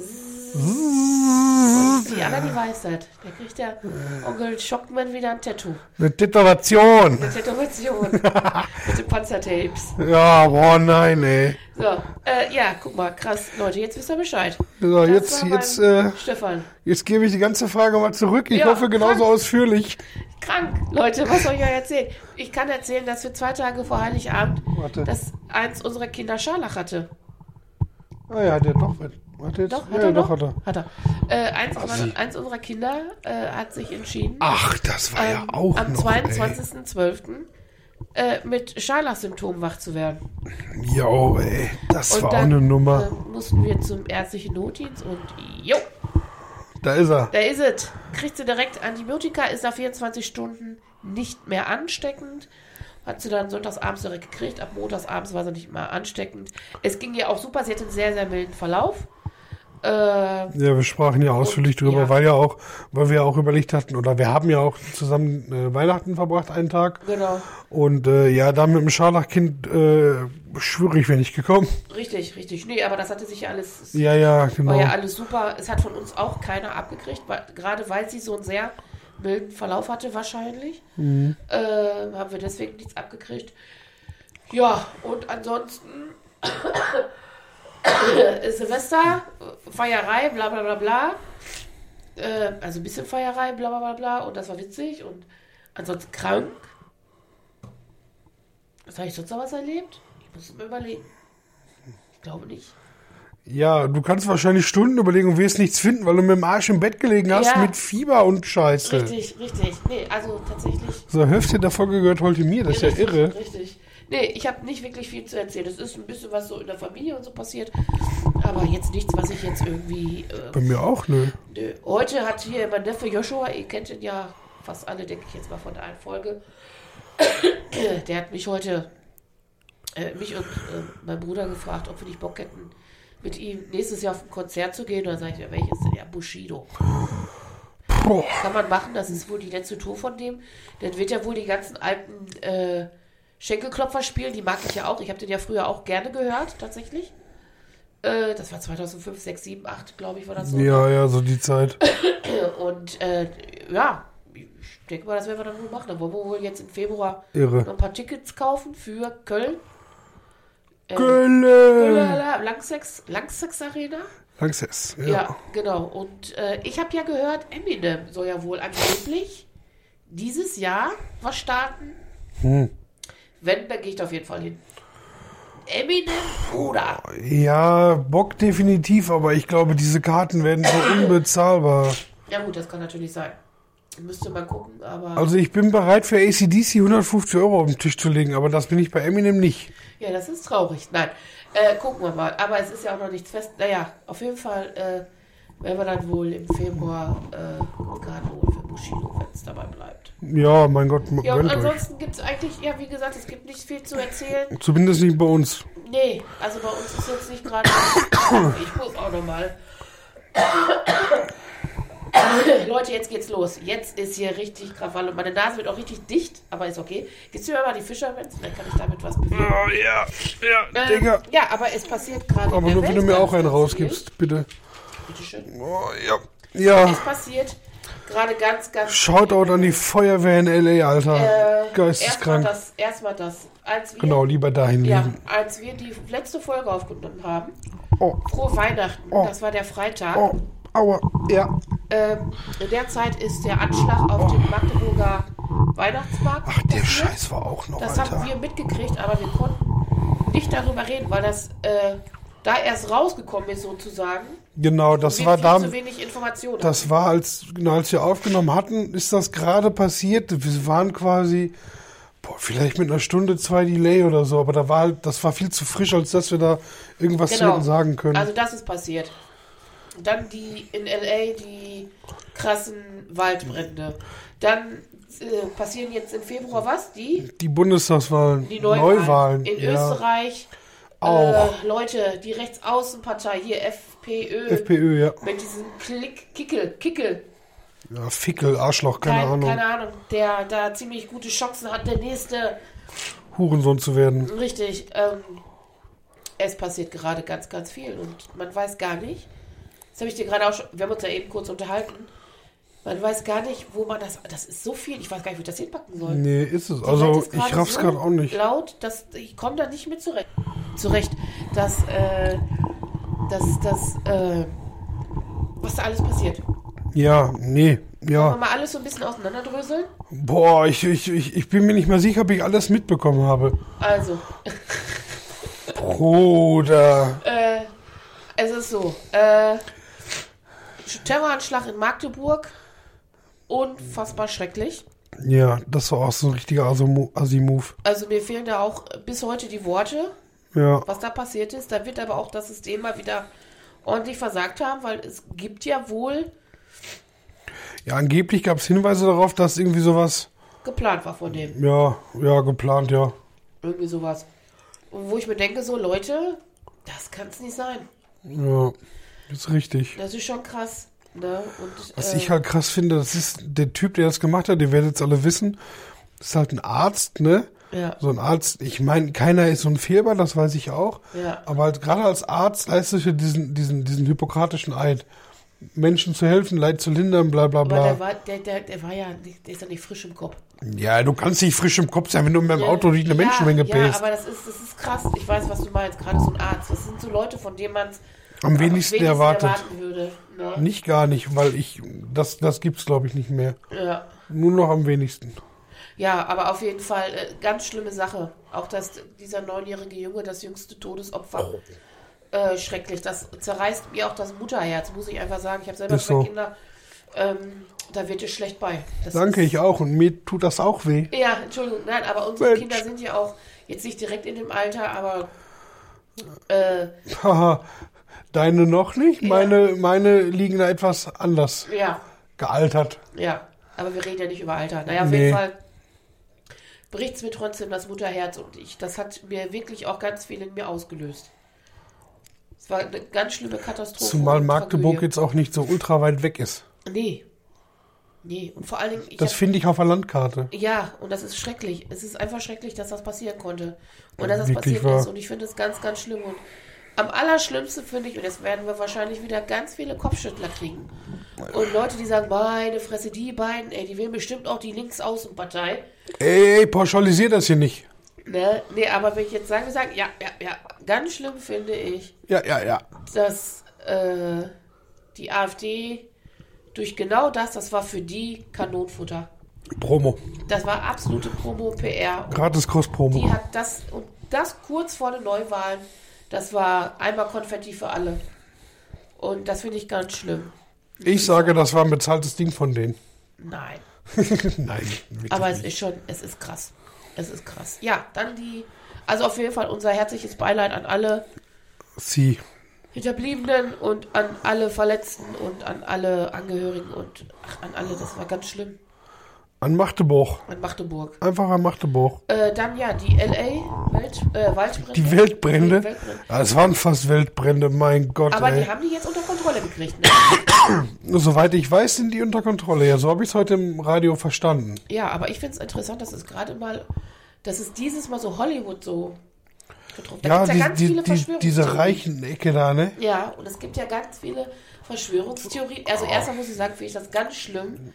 Die Anna, die weiß das. Da kriegt der Onkel Schockmann wieder ein Tattoo. Eine Tätowation. Eine Tätowation. Mit den Panzertapes. Ja, boah, nein, ey. So, äh, ja, guck mal, krass. Leute, jetzt wisst ihr Bescheid. So, Das jetzt, war jetzt, mein äh, Stefan. jetzt gebe ich die ganze Frage mal zurück. Ich Ja, hoffe genauso krank. ausführlich. Krank. Leute, was soll ich euch erzählen? Ich kann erzählen, dass wir zwei Tage vor Heiligabend, Warte. dass eins unserer Kinder Scharlach hatte. Ah ja, der doch. Warte jetzt. Doch, hat ja, er doch, noch? hat er. Hat er. Äh, eins, Ach, unserer, sie. eins unserer Kinder äh, hat sich entschieden, Ach, das war ja ähm, auch am noch, zweiundzwanzigsten zwölften Äh, mit Scharlach-Symptomen wach zu werden. ey. Jo, ey, das Und war auch dann eine Nummer. äh, mussten wir zum ärztlichen Notdienst und jo, Da ist er. da ist es. Kriegt sie direkt Antibiotika, ist nach vierundzwanzig Stunden nicht mehr ansteckend. Hat sie dann sonntagsabends direkt gekriegt, ab montagsabends war sie nicht mehr ansteckend. Es ging ihr auch super, sie hatte einen sehr, sehr milden Verlauf. Äh, Ja, wir sprachen ja ausführlich drüber, ja. weil ja auch, weil wir ja auch überlegt hatten, oder wir haben ja auch zusammen äh, Weihnachten verbracht, einen Tag. genau. Und äh, ja, da mit dem Scharlachkind äh, schwierig wäre nicht gekommen. Richtig, richtig. Nee, aber das hatte sich ja alles. Ja, ja, genau. War ja alles super. Es hat von uns auch keiner abgekriegt, weil, gerade weil sie so einen sehr milden Verlauf hatte wahrscheinlich. Mhm. Äh, haben wir deswegen nichts abgekriegt. Ja, und ansonsten Silvester, Feierei, bla bla bla bla. Äh, also ein bisschen Feierei, bla bla bla bla. Und das war witzig. Und ansonsten krank. Was habe ich sonst noch was erlebt? Ich muss es mir überlegen. Ich glaube nicht. Ja, du kannst wahrscheinlich Stunden überlegen und wirst nichts finden, weil du mit dem Arsch im Bett gelegen hast Ja. mit Fieber und Scheiße. Richtig, richtig. Nee, also tatsächlich. So, Hälfte der Folge gehört heute mir, das ist ja richtig, irre. Richtig. Nee, ich habe nicht wirklich viel zu erzählen. Es ist ein bisschen was so in der Familie und so passiert. Aber jetzt nichts, was ich jetzt irgendwie. Äh, Bei mir auch, nö. nö. Heute hat hier mein Neffe Joshua, ihr kennt ihn ja fast alle, denke ich jetzt mal von der einen Folge. Der hat mich heute, äh, mich und äh, mein Bruder gefragt, ob wir nicht Bock hätten, mit ihm nächstes Jahr auf ein Konzert zu gehen. Und dann sage ich mir, welches denn? Ja, Bushido. Boah. Kann man machen, das ist wohl die letzte Tour von dem. Dann wird ja wohl die ganzen alten äh, Schenkelklopfer spielen, die mag ich ja auch. Ich habe den ja früher auch gerne gehört, tatsächlich. Äh, das war zweitausendfünf, sechs, sieben, acht, glaube ich, war das so. Ja, ja, so die Zeit. Und äh, ja, ich denke mal, das werden wir dann wohl machen. Dann wollen wir wohl jetzt im Februar Irre. noch ein paar Tickets kaufen für Köln. Äh, Gölle! Langsex, Langsex Arena. Langsess, ja. Ja, genau. Und äh, ich habe ja gehört, Eminem soll ja wohl angeblich dieses Jahr was starten. Hm. Wenn, dann gehe ich da auf jeden Fall hin. Eminem, Bruder. Ja, Bock definitiv, aber ich glaube, diese Karten werden so unbezahlbar. Ja gut, das kann natürlich sein. Müsste man gucken, aber... Also ich bin bereit für A C D C hundertfünfzig Euro auf den Tisch zu legen, aber das bin ich bei Eminem nicht. Ja, das ist traurig. Nein, äh, gucken wir mal. Aber es ist ja auch noch nichts fest. Naja, auf jeden Fall äh, werden wir dann wohl im Februar äh, gerade wohl für Bushido, wenn es dabei bleibt. Ja, mein Gott, Ja, und gönnt euch. ansonsten gibt es eigentlich, ja, wie gesagt, es gibt nicht viel zu erzählen. Zumindest nicht bei uns. Nee, also bei uns ist jetzt nicht gerade... Ich muss auch nochmal... Leute, jetzt geht's los. Jetzt ist hier richtig Krawall und meine Nase wird auch richtig dicht, aber ist okay. Gibst du mir mal die Fischermens? Dann kann ich damit was bewegen. Oh, ja, ja, Ähm, Digga. ja, aber es passiert gerade. Aber in der nur, wenn Welt du mir ganz, auch einen ganz rausgibst, bitte. viel. Bitteschön. Oh, ja. Ja, Es passiert gerade ganz, ganz Shoutout an die Feuerwehr in L A, Alter. Äh, erstmal Geisteskrank. das, erstmal das. Als wir, Genau, lieber dahin ja, legen. als wir die letzte Folge aufgenommen haben, Oh, frohe Weihnachten, Oh. das war der Freitag. oh, aua, ja. Ähm, in der Zeit ist der Anschlag auf dem Magdeburger Weihnachtsmarkt Ach, der passiert. Scheiß war auch noch, Das Alter. haben wir mitgekriegt, aber wir konnten nicht darüber reden, weil das äh, da erst rausgekommen ist sozusagen. Genau, das wir war viel da. zu wenig Informationen. Das war, als, genau, als wir aufgenommen hatten, ist das gerade passiert. Wir waren quasi, boah, vielleicht mit einer Stunde, zwei Delay oder so, aber da war halt, das war viel zu frisch, als dass wir da irgendwas zu Genau. hätten sagen können. Also das ist passiert. Dann die in L A die krassen Waldbrände. Dann äh, passieren jetzt im Februar was? Die? Die Bundestagswahlen, Die Neuwahlen. Neuwahlen. In ja. Österreich. Auch. Äh, Leute, die Rechtsaußenpartei, hier F P Ö. FPÖ, ja. Mit diesem Klick, Kickel, Kickel. Ja, Fickel, Arschloch, keine Kein, Ahnung. Keine Ahnung, der da ziemlich gute Chancen hat, der nächste. Hurensohn zu werden. Richtig. Ähm, es passiert gerade ganz, ganz viel und man weiß gar nicht. Das habe ich dir gerade auch schon, wir haben uns ja eben kurz unterhalten. Man weiß gar nicht, wo man das, das ist so viel, ich weiß gar nicht, wie ich das hinpacken soll. Nee, ist es. Die Also, Welt ist ich raff's so gerade auch nicht. laut, dass ich komme da nicht mit zurecht. Zurecht, dass, äh, dass, dass, äh, was da alles passiert. Ja, nee, Wollen wir ja. mal alles so ein bisschen auseinanderdröseln? Boah, ich, ich, ich, ich bin mir nicht mehr sicher, ob ich alles mitbekommen habe. Also, Bruder. äh, es ist so, äh, Terroranschlag in Magdeburg, unfassbar schrecklich. Ja, das war auch so ein richtiger Asimo- Assi-Move. Also mir fehlen da auch bis heute die Worte, Ja. was da passiert ist. Da wird aber auch das System mal wieder ordentlich versagt haben, weil es gibt ja wohl Ja, angeblich gab es Hinweise darauf, dass irgendwie sowas, geplant war von dem. ja, ja, geplant, ja. Irgendwie sowas. Und wo ich mir denke, so Leute, das kann es nicht sein. Ja. Das ist richtig. Das ist schon krass. Ne? Und, Was äh, ich halt krass finde, das ist der Typ, der das gemacht hat, ihr werdet es alle wissen, das ist halt ein Arzt, ne? Ja. So ein Arzt, ich meine, keiner ist unfehlbar, das weiß ich auch. Ja. Aber halt gerade als Arzt leistest du diesen, diesen, diesen hippokratischen Eid. Menschen zu helfen, Leid zu lindern, bla bla Aber bla. der war, der, der, der war ja, nicht, der ist ja nicht frisch im Kopf. Ja, du kannst nicht frisch im Kopf sein, wenn du mit dem Auto durch eine ja, Menschenmenge Ja, bist. aber das ist, das ist krass. Ich weiß, was du meinst. Gerade so ein Arzt. Das sind so Leute, von denen man es Am wenigsten erwartet. erwarten würde. Ne? Nicht gar nicht, weil ich, das, das gibt's glaube ich nicht mehr. Ja. Nur noch am wenigsten. Ja, aber auf jeden Fall äh, ganz schlimme Sache. Auch dass dieser neunjährige Junge, das jüngste Todesopfer, äh, schrecklich. Das zerreißt mir auch das Mutterherz, muss ich einfach sagen. Ich habe selber Ist zwei so. Kinder. Ähm, da wird dir schlecht bei. Das Danke, ist, ich auch. Und mir tut das auch weh. Ja, Entschuldigung, nein, aber unsere Mensch. Kinder sind ja auch jetzt nicht direkt in dem Alter, aber äh, Haha, deine noch nicht? Ja. Meine, meine liegen da etwas anders ja, gealtert. ja. Aber wir reden ja nicht über Alter. Naja, auf Nee. jeden Fall bricht es mir trotzdem das Mutterherz und ich, das hat mir wirklich auch ganz viel in mir ausgelöst. Es war eine ganz schlimme Katastrophe. Zumal und Magdeburg Tragödie. jetzt auch nicht so ultra weit weg ist. Nee. Nee. Und vor allen Dingen, ich Das hab, finde ich auf der Landkarte. ja, und das ist schrecklich. Es ist einfach schrecklich, dass das passieren konnte. Und dass das Wirklich passiert wahr. ist. Und ich finde es ganz, ganz schlimm. Und am allerschlimmsten finde ich, und jetzt werden wir wahrscheinlich wieder ganz viele Kopfschüttler kriegen. Und Leute, die sagen, meine Fresse, die beiden, ey, die wählen bestimmt auch die Linksaußenpartei. Ey, ey, pauschalisier das hier nicht. Ne? Nee, aber wenn ich jetzt sage, sagen, ja, ja, ja, ganz schlimm finde ich, Ja, ja, ja. dass äh, die AfD durch genau das, das war für die Kanonenfutter. Promo. Das war absolute Promo-P R. Und Gratis Cross-Promo. die hat das, und das kurz vor den Neuwahlen, das war einmal Konfetti für alle. Und das finde ich ganz schlimm. Ich sage, das war ein bezahltes Ding von denen. Nein. Nein. wirklich Aber es nicht. ist schon, es ist krass. Es ist krass. Ja, dann die, also auf jeden Fall unser herzliches Beileid an alle Sie. Hinterbliebenen und an alle Verletzten und an alle Angehörigen und ach, an alle, das war ganz schlimm. An Magdeburg. An Magdeburg. Einfach an Magdeburg. Äh, dann ja, die L A Welt, äh, Waldbrände. Die Weltbrände. Die Weltbrände. Ja, es waren fast Weltbrände, mein Gott, Aber ey. die haben die jetzt unter Kontrolle gekriegt, ne? Soweit ich weiß, sind die unter Kontrolle. Ja, so habe ich es heute im Radio verstanden. Ja, aber ich finde es interessant, dass es gerade mal, dass es dieses Mal so Hollywood so getroffen. Da Ja, gibt's die, ja ganz die, viele die, Verschwörungstheorien. diese reichen Ecke da, ne? Ja, und es gibt ja ganz viele Verschwörungstheorien. Also erstmal muss ich sagen, finde ich das ganz schlimm,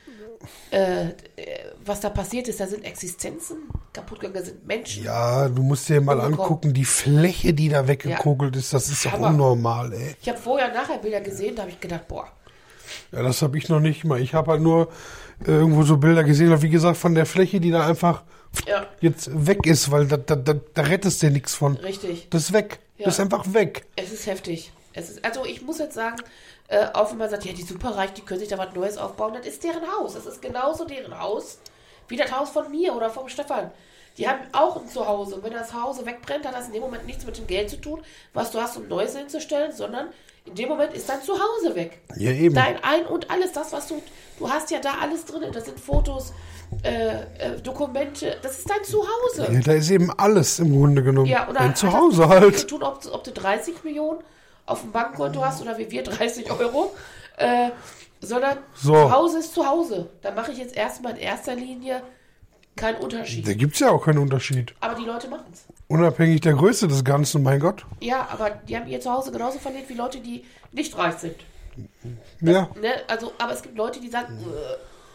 äh, äh, was da passiert ist. Da sind Existenzen kaputt gegangen, da sind Menschen. Ja, du musst dir mal Umgekommen. angucken, die Fläche, die da weggekugelt ist, das ist doch Hammer. unnormal, ey. Ich habe vorher und nachher Bilder gesehen, da habe ich gedacht, boah, Ja, das habe ich noch nicht mal. Ich habe halt nur äh, irgendwo so Bilder gesehen, wie gesagt, von der Fläche, die da einfach ja, jetzt weg ist, weil da, da, da, da rettest du nichts von. richtig. Das ist weg. Ja. Das ist einfach weg. Es ist heftig. Es ist, also ich muss jetzt sagen, äh, auch wenn man sagt, ja, die Superreichen, die können sich da was Neues aufbauen, das ist deren Haus. Das ist genauso deren Haus wie das Haus von mir oder vom Stefan. Die haben auch ein Zuhause. Und wenn das Zuhause wegbrennt, hat das in dem Moment nichts mit dem Geld zu tun, was du hast, um Neues hinzustellen, sondern in dem Moment ist dein Zuhause weg. Ja, eben. Dein Ein und alles, das, was du, du hast ja da alles drin. Das sind Fotos, äh, äh, Dokumente, das ist dein Zuhause. Ja, da ist eben alles im Grunde genommen. Ja, oder Dein hat Zuhause das nichts halt. zu tun, ob, ob du dreißig Millionen auf dem Bankkonto hast oder wie wir dreißig Euro, äh, sondern So. zu Hause ist zu Hause. Da mache ich jetzt erstmal in erster Linie keinen Unterschied. Da gibt es ja auch keinen Unterschied. Aber die Leute machen es. Unabhängig der Größe des Ganzen, mein Gott. Ja, aber die haben ihr Zuhause genauso verliert wie Leute, die nicht reich sind. Ja. Ne? Also, aber es gibt Leute, die sagen, äh,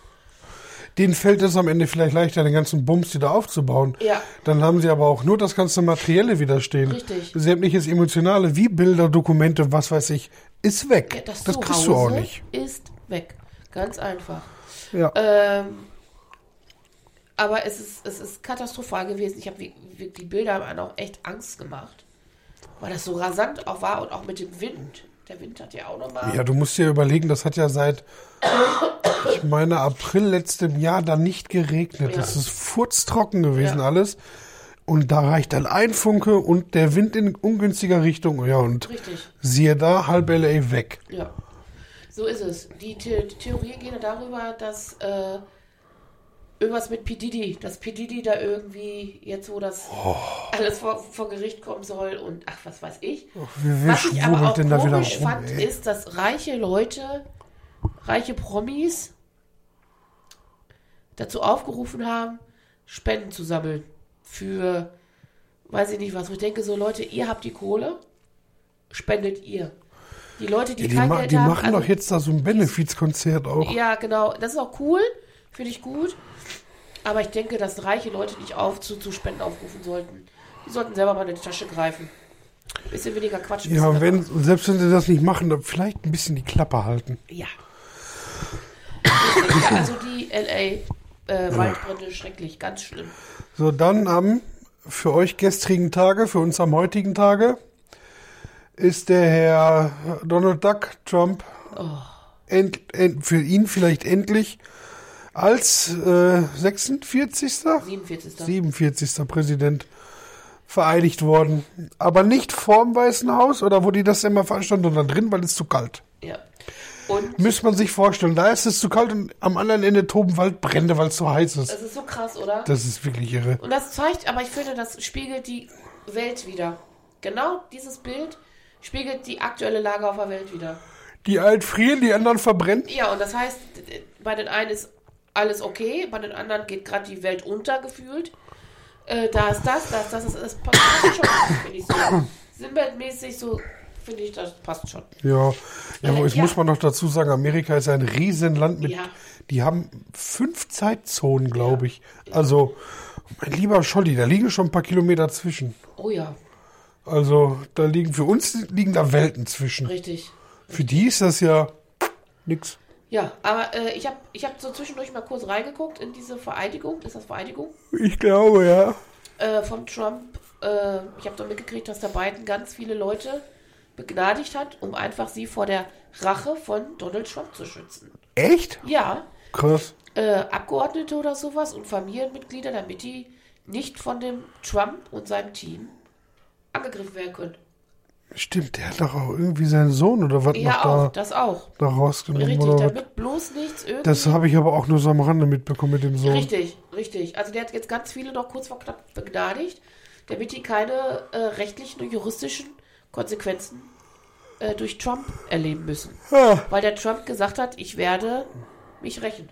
Denen fällt es am Ende vielleicht leichter, den ganzen Bums wieder aufzubauen. Ja. Dann haben sie aber auch nur das ganze Materielle wieder stehen. Richtig. Sämtliches Emotionale, wie Bilder, Dokumente, was weiß ich, ist weg. ja, das, das Zuhause kriegst du auch nicht. ist weg. Ganz einfach. Ja. Ähm, aber es ist, es ist katastrophal gewesen. Ich habe die Bilder haben einem auch echt Angst gemacht, weil das so rasant auch war und auch mit dem Wind. Der Wind hat ja auch nochmal. Ja, du musst dir überlegen, das hat ja seit, ich meine, April letztem Jahr dann nicht geregnet. Ja. Das ist furztrocken gewesen Ja. alles. Und da reicht dann ein Funke und der Wind in ungünstiger Richtung. Ja, und Richtig. siehe da, halb L A weg. Ja. So ist es. Die, The die Theorien gehen darüber, dass äh, irgendwas mit P. Diddy, dass P. Diddy da irgendwie, jetzt wo das Oh. alles vor, vor Gericht kommen soll und ach, was weiß ich. Wer, wer Was ich aber schwurbelt auch denn da wieder komisch rum, fand, ey? ist, dass reiche Leute, reiche Promis dazu aufgerufen haben, Spenden zu sammeln für, weiß ich nicht was. Wo ich denke, so Leute, ihr habt die Kohle, spendet ihr. Die Leute, die, Ja, die kein ma Geld die haben, machen also, doch jetzt da so ein Benefizkonzert auch. ja, genau. Das ist auch cool. Finde ich gut. Aber ich denke, dass reiche Leute nicht auf zu, zu Spenden aufrufen sollten. Die sollten selber mal in die Tasche greifen. Bisschen weniger Quatsch. Ja, bisschen wenn, mehr- selbst wenn sie das nicht machen, dann vielleicht ein bisschen die Klappe halten. Ja. Richtig, ja, also die L A äh, Waldbrände, schrecklich, ganz schlimm. So, dann am für euch gestrigen Tage, für uns am heutigen Tage, ist der Herr Donald Duck Trump end, end, für ihn vielleicht endlich als äh, sechsundvierzigster siebenundvierzigster siebenundvierzigster Präsident vereidigt worden. Aber nicht vorm Weißen Haus oder wo die das immer veranstalten, sondern drin, weil es zu kalt. Ja. Und Müsste man sich vorstellen, da ist es zu kalt und am anderen Ende toben Waldbrände, weil es so heiß ist. das ist so krass, oder? Das ist wirklich irre. Und das zeigt, aber ich finde, das spiegelt die Welt wieder. Genau dieses Bild spiegelt die aktuelle Lage auf der Welt wieder. Die einen frieren, die anderen verbrennen. Ja, und das heißt, bei den einen ist alles okay, bei den anderen geht gerade die Welt unter gefühlt. Äh, da ist das, da ist das, das, das passt schon, finde ich so. Sinnbildmäßig so, finde ich, das passt schon. Ja, ja, aber Äh, jetzt ja. muss man noch dazu sagen, Amerika ist ein Riesenland mit, Ja. die haben fünf Zeitzonen, glaube ich. Also, mein lieber Scholli, da liegen schon ein paar Kilometer zwischen. Oh ja, Also, da liegen, für uns liegen da Welten zwischen. richtig. Für die ist das ja nix. Ja, aber äh, ich habe ich hab so zwischendurch mal kurz reingeguckt in diese Vereidigung. Ist das Vereidigung? Ich glaube, ja. Äh, von Trump. Äh, ich habe doch mitgekriegt, dass der Biden ganz viele Leute begnadigt hat, um einfach sie vor der Rache von Donald Trump zu schützen. Echt? Ja, Krass. äh, Abgeordnete oder sowas und Familienmitglieder, damit die nicht von dem Trump und seinem Team angegriffen werden können. Stimmt, der hat doch auch irgendwie seinen Sohn oder was Ja, noch auch, da, das auch. da rausgenommen. Richtig, Oder was. damit bloß nichts irgendwie. Das habe ich aber auch nur so am Rande mitbekommen mit dem Sohn. Richtig, richtig. Also der hat jetzt ganz viele noch kurz vor knapp begnadigt, damit die keine äh, rechtlichen und juristischen Konsequenzen äh, durch Trump erleben müssen. Ja. Weil der Trump gesagt hat, ich werde mich rächen.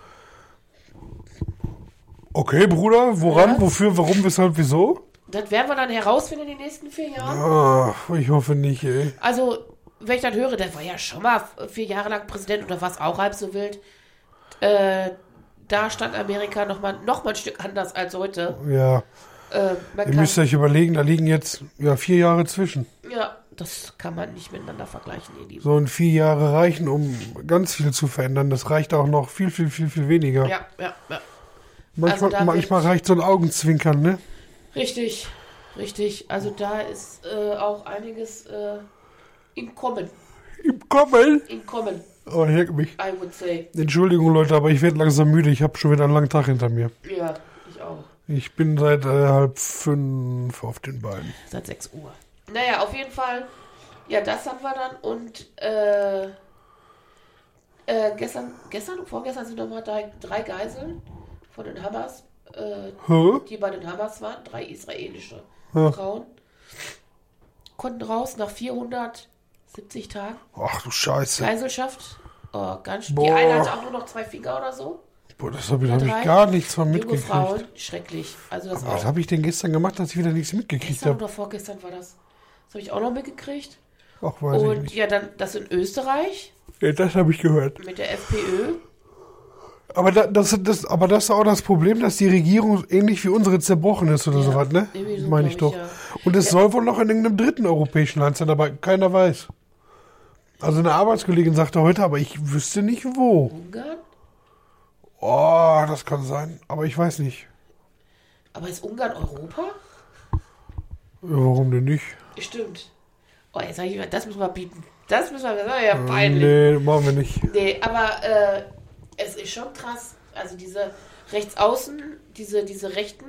Okay, Bruder, woran, Ja. wofür, warum, weshalb, wieso? Das werden wir dann herausfinden in den nächsten vier Jahren. Ah, ich hoffe nicht, ey. Also, wenn ich dann höre, der war ja schon mal vier Jahre lang Präsident oder war es auch halb so wild. Äh, da stand Amerika noch mal, noch mal ein Stück anders als heute. Ja, Äh, man ihr kann, müsst euch überlegen, da liegen jetzt ja vier Jahre zwischen. ja, das kann man nicht miteinander vergleichen, ihr Lieben. So und vier Jahre reichen, um ganz viel zu verändern. Das reicht auch noch viel, viel, viel, viel weniger. Ja, ja, ja. manchmal also da manchmal wird- reicht so ein Augenzwinkern, ne? Richtig, richtig. Also da ist äh, auch einiges äh, im Kommen. Im Kommen. Im Kommen, Oh, heck mich. I would say. Entschuldigung, Leute, aber ich werde langsam müde. Ich habe schon wieder einen langen Tag hinter mir. Ja, ich auch. Ich bin seit äh, halb fünf auf den Beinen. Seit sechs Uhr. Naja, auf jeden Fall. Ja, das haben wir dann. Und äh, äh, gestern, gestern und vorgestern sind nochmal drei, drei Geiseln von den Hamas, äh, Hä? die bei den Hamas waren. Drei israelische Ja. Frauen. Konnten raus nach vierhundertsiebzig Tagen. Ach du Scheiße. Geiselschaft. Oh, ganz schön. Boah. Die eine hatte auch nur noch zwei Finger oder so. Boah, das habe ich, hab Drei ich gar nichts von Junge mitgekriegt. Frauen. Schrecklich. Also das Was auch. habe ich denn gestern gemacht, dass ich wieder nichts mitgekriegt Gestern habe? oder vorgestern war das. Das habe ich auch noch mitgekriegt. Ach, weiß ich Und nicht. ja, dann das in Österreich Ja, das habe ich gehört. mit der FPÖ. Aber, da, das, das, aber das ist auch das Problem, dass die Regierung ähnlich wie unsere zerbrochen ist oder Ja, sowas, ne? irgendwie so, Meine ich glaub doch. ich, ja. Und es Ja. soll wohl noch in irgendeinem dritten europäischen Land sein, aber keiner weiß. Also eine Arbeitskollegin sagte heute, aber ich wüsste nicht wo. Ungarn? Oh, das kann sein, aber ich weiß nicht. Aber ist Ungarn Europa? Ja, warum denn nicht? Stimmt. Oh, jetzt sag ich mal, das müssen wir bieten. Das müssen wir, das ist ja peinlich. Nee, machen wir nicht. Nee, aber äh, es ist schon krass. Also diese Rechtsaußen, diese, diese rechten,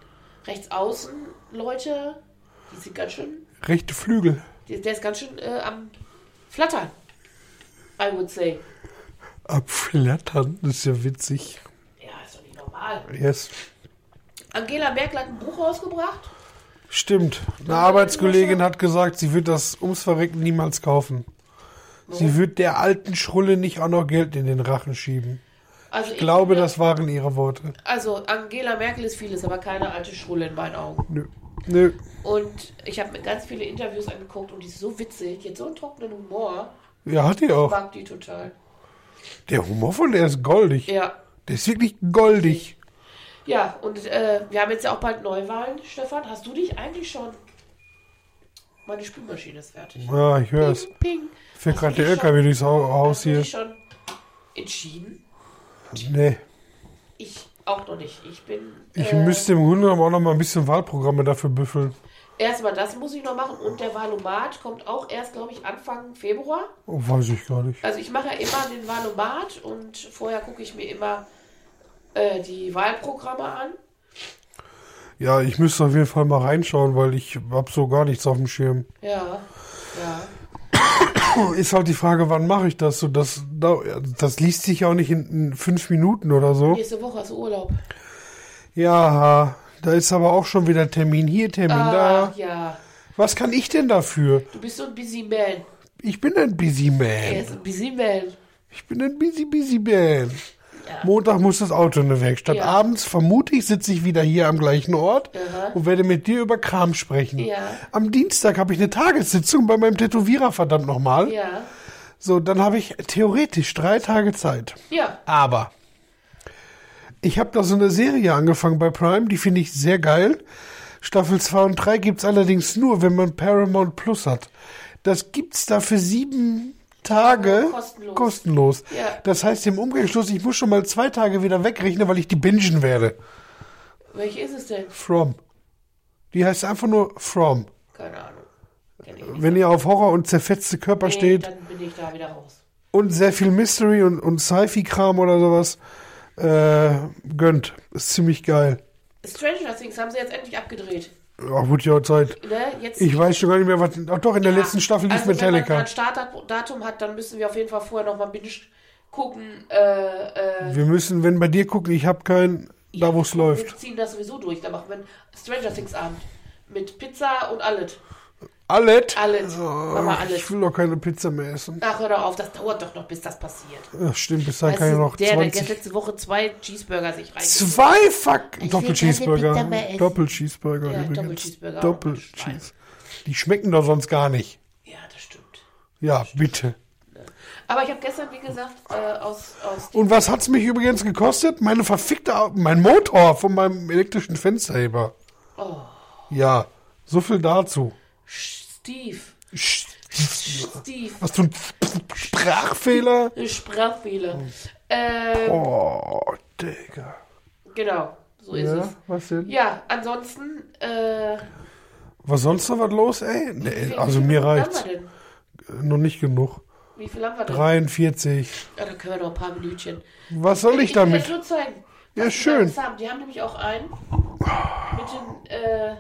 Rechtsaußen-Leute, die sind ganz schön, Rechte Flügel. die, der ist ganz schön äh, am Flattern. I would say. Abflattern, das ist ja witzig. Ja, ist doch nicht normal. Wahl. Yes. Angela Merkel hat ein Buch rausgebracht. Stimmt. Eine Arbeitskollegin hat gesagt, sie wird das ums Verrecken niemals kaufen. Sie wird der alten Schrulle nicht auch noch Geld in den Rachen schieben. Also Ich glaube, finde- das waren ihre Worte. Also Angela Merkel ist vieles, aber keine alte Schrulle in meinen Augen. Nö. Nö. Und ich habe mir ganz viele Interviews angeguckt und die ist so witzig, die hat so einen trockenen Humor. Ja, hat die Ich auch. mag die total. Der Humor von der ist goldig. Ja. Der ist wirklich goldig. Ja, und äh, wir haben jetzt ja auch bald Neuwahlen, Stefan. Hast du dich eigentlich schon... Meine Spülmaschine ist fertig. Ja, ich höre es. Ping, ping. Fährt Hast gerade du der dich L K W schon- durchs Hau- Haus Hast du hier. dich schon entschieden? Nee. Ich auch noch nicht. Ich bin... Ich äh, müsste im Grunde genommen auch noch mal ein bisschen Wahlprogramme dafür büffeln. Erstmal das muss ich noch machen und der Wahlomat kommt auch erst, glaube ich, Anfang Februar. Oh, weiß ich gar nicht. Also ich mache ja immer den Wahlomat und vorher gucke ich mir immer äh, die Wahlprogramme an. Ja, ich müsste auf jeden Fall mal reinschauen, weil ich hab so gar nichts auf dem Schirm. Ja, ja. Ist halt die Frage, wann mache ich das? So, das, das liest sich ja auch nicht in, in fünf Minuten oder so. Nächste Woche hast du Urlaub. Ja, da ist aber auch schon wieder Termin hier, Termin Ah, da. ja. Was kann ich denn dafür? Du bist so ein Busy Man. Ich bin ein Busy Er Man. ist ein Busy Man. Ich bin ein busy, busy Man. Ja. Montag muss das Auto in der Werkstatt. Ja. Abends vermute ich, sitze ich wieder hier am gleichen Ort Aha. und werde mit dir über Kram sprechen. Ja. Am Dienstag habe ich eine Tagessitzung bei meinem Tätowierer, verdammt nochmal. Ja. So, dann habe ich theoretisch drei Tage Zeit. Ja. Aber ich habe da so eine Serie angefangen bei Prime, die finde ich sehr geil. Staffel zwei und drei gibt's allerdings nur, wenn man Paramount Plus hat. Das gibt's da für sieben Tage Kostenlos. kostenlos. Ja. Das heißt im Umkehrschluss, ich muss schon mal zwei Tage wieder wegrechnen, weil ich die bingen werde. Welche ist es denn? From. Die heißt einfach nur From. Keine Ahnung. Kenn ich nicht. Wenn ihr auf Horror und zerfetzte Körper Nee, steht dann bin ich da wieder raus. und sehr viel Mystery und, und Sci-Fi-Kram oder sowas, äh, gönnt. Ist ziemlich geil. Stranger Things haben sie jetzt endlich abgedreht. Ach, wird ja auch Zeit. Ne? Jetzt Ich weiß schon gar nicht mehr, was. Ach doch, in der Ja, letzten Staffel lief also wenn man Metallica. ein Startdatum hat, dann müssen wir auf jeden Fall vorher noch mal binge gucken. Äh, äh, Wir müssen, wenn bei dir gucken, ich habe keinen, da wo es wir läuft. ziehen das sowieso durch. Da machen wir einen Stranger Things Abend. Mit Pizza und alles. Alles? Alles. Machen wir Ach, alles. ich will doch keine Pizza mehr essen. Ach, hör doch auf, das dauert doch noch, bis das passiert. Ach, stimmt, bis dahin Weißt kann ich du, noch der, der zwanzig. letzte Woche zwei Cheeseburger sich rein. Zwei Fuck! will Doppel-Cheeseburger. keine Pizza mehr essen. Doppel-Cheeseburger Ja, übrigens. Doppel-Cheeseburger. Doppel-Cheese. Die schmecken doch sonst gar nicht. Ja, das stimmt. Ja, bitte. Aber ich habe gestern, wie gesagt, äh, aus, aus Und was hat's mich übrigens gekostet? Meine verfickte, Au- mein Motor von meinem elektrischen Fensterheber. Oh. Ja, so viel dazu. Steve. Sch- Steve. Hast du einen Sprachfehler? Sprachfehler. Ähm, Oh, Digga. Genau, so ist Ja, es. was denn? Ja, ansonsten, äh, Was sonst noch was los, ey? Nee, wie- also wie mir viel reicht's. haben wir denn? Noch nicht genug. Wie viel haben wir denn? dreiundvierzig. Ja, dann können wir noch ein paar Minütchen. Was soll ich Ich will damit? dir nur zeigen. Ja, was die schön. alles haben. Die haben nämlich auch einen mit den, äh,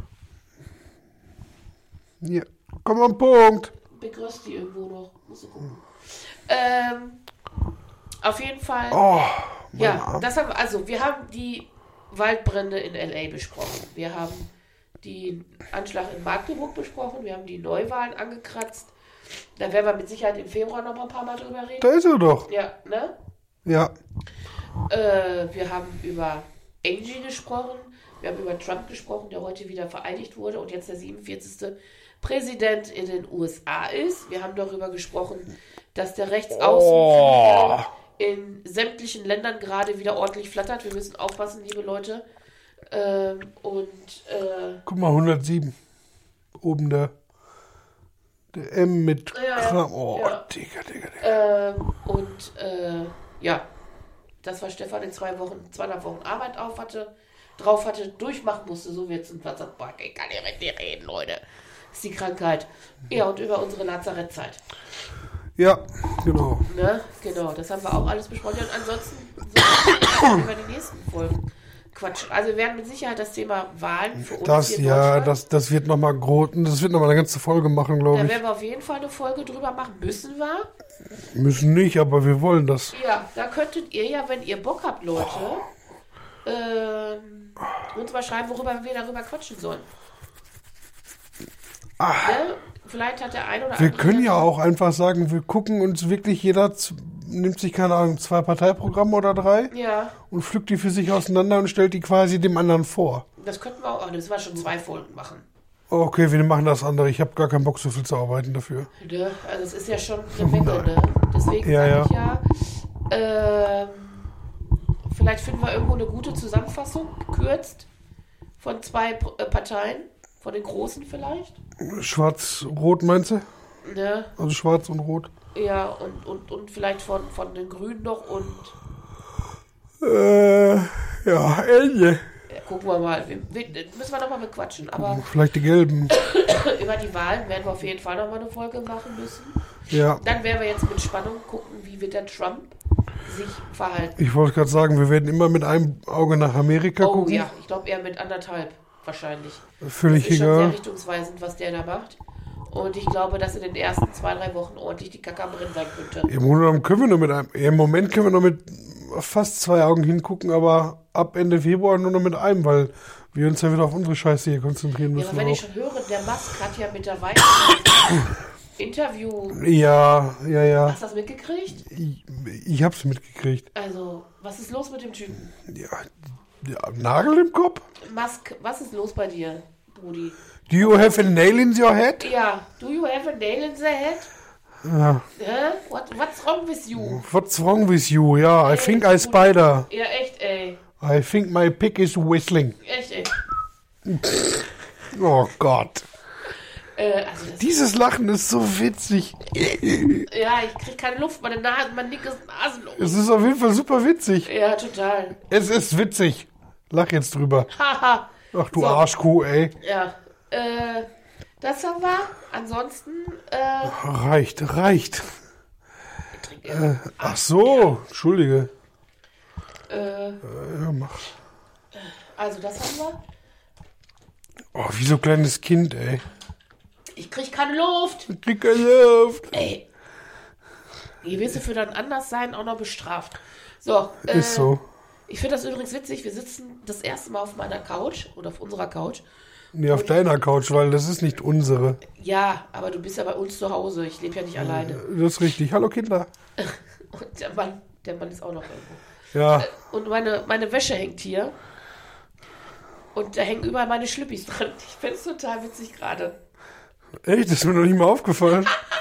Ja, komm am Punkt. Big Rösti irgendwo noch. Muss ich gucken. Ähm, auf jeden Fall. Oh, mein Ja, Arm. das haben wir, also wir haben die Waldbrände in L A besprochen. Wir haben den Anschlag in Magdeburg besprochen. Wir haben die Neuwahlen angekratzt. Da werden wir mit Sicherheit im Februar noch mal ein paar Mal drüber reden. Da ist er doch. Ja, ne? Ja. Äh, wir haben über Angie gesprochen. Wir haben über Trump gesprochen, der heute wieder vereidigt wurde und jetzt der siebenundvierzigste Präsident in den U S A ist. Wir haben darüber gesprochen, dass der Rechtsaußenflügel in sämtlichen Ländern gerade wieder ordentlich flattert. Wir müssen aufpassen, liebe Leute. Ähm, und äh, Guck mal, hundertsieben. Oben der. Der M mit Ja, Kram. Oh, ja. Digga, Digga, Digga. ähm, und äh, ja, das war Stefan in zwei Wochen, zweieinhalb Wochen Arbeit auf hatte, drauf hatte, durchmachen musste, so wird's und was sagt, boah, ich kann nicht mit dir reden, Leute. Das ist die Krankheit. Ja, und über unsere Lazarettzeit. Ja, genau. Ne? Genau, das haben wir auch alles besprochen. Und ansonsten so über die nächsten Folgen. Quatsch. Also wir werden mit Sicherheit das Thema Wahlen für uns Das, hier in ja, Deutschland. das, das wird nochmal groß. Das wird nochmal eine ganze Folge machen, Da glaube ich. werden wir auf jeden Fall eine Folge drüber machen. Müssen wir? Müssen nicht, aber wir wollen das. Ja, da könntet ihr ja, wenn ihr Bock habt, Leute, ähm, uns mal schreiben, worüber wir darüber quatschen sollen. Ah. Ne? Vielleicht hat der eine oder Wir andere... können ja auch einfach sagen, wir gucken uns wirklich, jeder z- nimmt sich, keine Ahnung, zwei Parteiprogramme oder drei Ja, und pflückt die für sich auseinander und stellt die quasi dem anderen vor. das könnten wir auch... Aber das müssen wir schon zwei Folgen machen. Okay, wir machen das andere. Ich habe gar keinen Bock, so viel zu arbeiten dafür. Ne? Also es ist ja schon eine Menge, ne? Deswegen Ja, sage ich ja, ähm, vielleicht finden wir irgendwo eine gute Zusammenfassung, gekürzt, von zwei P- äh, Parteien, von den großen vielleicht. Schwarz-Rot meinst du? Ne? Also schwarz und rot. Ja, und, und, und vielleicht von, von den Grünen noch und Äh, ja, Ende. ja, gucken wir mal. Wir, wir, müssen wir nochmal bequatschen. Aber Vielleicht die gelben. über die Wahlen werden wir auf jeden Fall nochmal eine Folge machen müssen. Ja. Dann werden wir jetzt mit Spannung gucken, wie wird der Trump sich verhalten. Ich wollte gerade sagen, wir werden immer mit einem Auge nach Amerika Oh gucken. ja, ich glaube eher mit anderthalb wahrscheinlich. Völlig Das ist schon sehr egal. richtungsweisend, was der da macht. Und ich glaube, dass in den ersten zwei, drei Wochen ordentlich die Kacke am Rennen sein könnte. Im Grunde genommen können wir nur mit einem. Im Moment können wir nur mit fast zwei Augen hingucken, aber ab Ende Februar nur noch mit einem, weil wir uns ja wieder auf unsere Scheiße hier konzentrieren Ja, müssen. aber wenn ich auch. schon höre, der Musk hat ja mit der Weißen Interview. Ja, ja, ja. Hast du das mitgekriegt? Ich, ich hab's mitgekriegt. Also, was ist los mit dem Typen? Ja, ja, Nagel im Kopf? Musk, was ist los bei dir, Brudi? Do you have a nail in your head? Ja, do you have a nail in the head? Ja. Hä? What, what's wrong with you? What's wrong with you? Ja, I Ey, think gut. I spider. Ja, echt, ey. I think my pig is whistling. Echt, ey. Oh Gott. Äh, also das, Dieses Lachen ist so witzig. ja, ich krieg keine Luft, meine Nase, mein dickes Nasenloch. Es ist auf jeden Fall super witzig. Ja, total. Es ist witzig. Lach jetzt drüber. Haha. Ach du So. Arschkuh, ey. Ja. Äh, das haben wir. Ansonsten, äh, Reicht, reicht. trink, Äh, ach so, entschuldige. äh, Ja, mach. also das haben wir. Oh, wie so ein kleines Kind, ey. Ich krieg keine Luft. Ich krieg keine Luft. Ey. Hier wirst du für dein Anderssein auch noch bestraft. So. Äh, Ist so. Ich finde das übrigens witzig. Wir sitzen das erste Mal auf meiner Couch oder auf unserer Couch. Nee, auf deiner Couch, weil das ist nicht unsere. Ja, aber du bist ja bei uns zu Hause. Ich lebe ja nicht alleine. Das ist richtig. Hallo Kinder. Und der Mann, der Mann ist auch noch irgendwo. Ja, Und meine, meine Wäsche hängt hier. Und da hängen überall meine Schlüppis dran. Ich finde es total witzig gerade. echt, das ist mir noch nicht mal aufgefallen.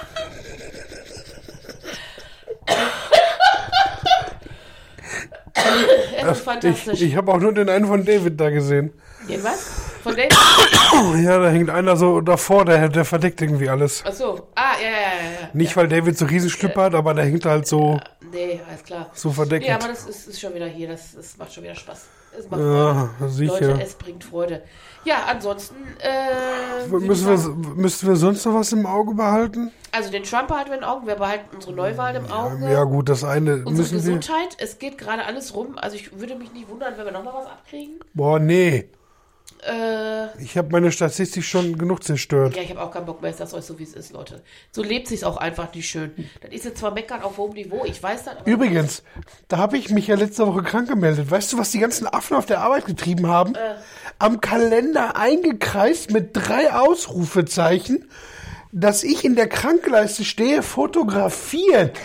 Es ist fantastisch. Ich, ich habe auch nur den einen von David da gesehen. Den was? Von David? Ja, da hängt einer so davor, der, der verdeckt irgendwie alles. Achso. Ah, ja, ja, ja, ja. Nicht, weil David so Riesenschlüpper hat, aber der hängt halt so, Nee, alles klar. so verdeckt. Nee, aber das ist, ist schon wieder hier. Das, das macht schon wieder Spaß. Es macht Ja, Freude. sicher. Leute, es bringt Freude. Ja, ansonsten, äh, würde ich Müssen wir, sagen, müssten wir sonst noch was im Auge behalten? also den Trump behalten wir im Auge. Wir behalten unsere Neuwahlen im Auge. Ja gut, das eine Unsere müssen wir... Gesundheit, es geht gerade alles rum. Also ich würde mich nicht wundern, wenn wir nochmal was abkriegen. Boah, nee. Äh, Ich habe meine Statistik schon genug zerstört. ja, ich habe auch keinen Bock mehr. Ich sag's euch so, wie es ist, Leute. So lebt sich's auch einfach nicht schön. Das ist jetzt zwar meckern auf hohem Niveau, ich weiß das, aber... Übrigens, da habe ich mich ja letzte Woche krank gemeldet. Weißt du, was die ganzen Affen auf der Arbeit getrieben haben? Äh. Am Kalender eingekreist mit drei Ausrufezeichen, dass ich in der Krankleiste stehe, fotografiert.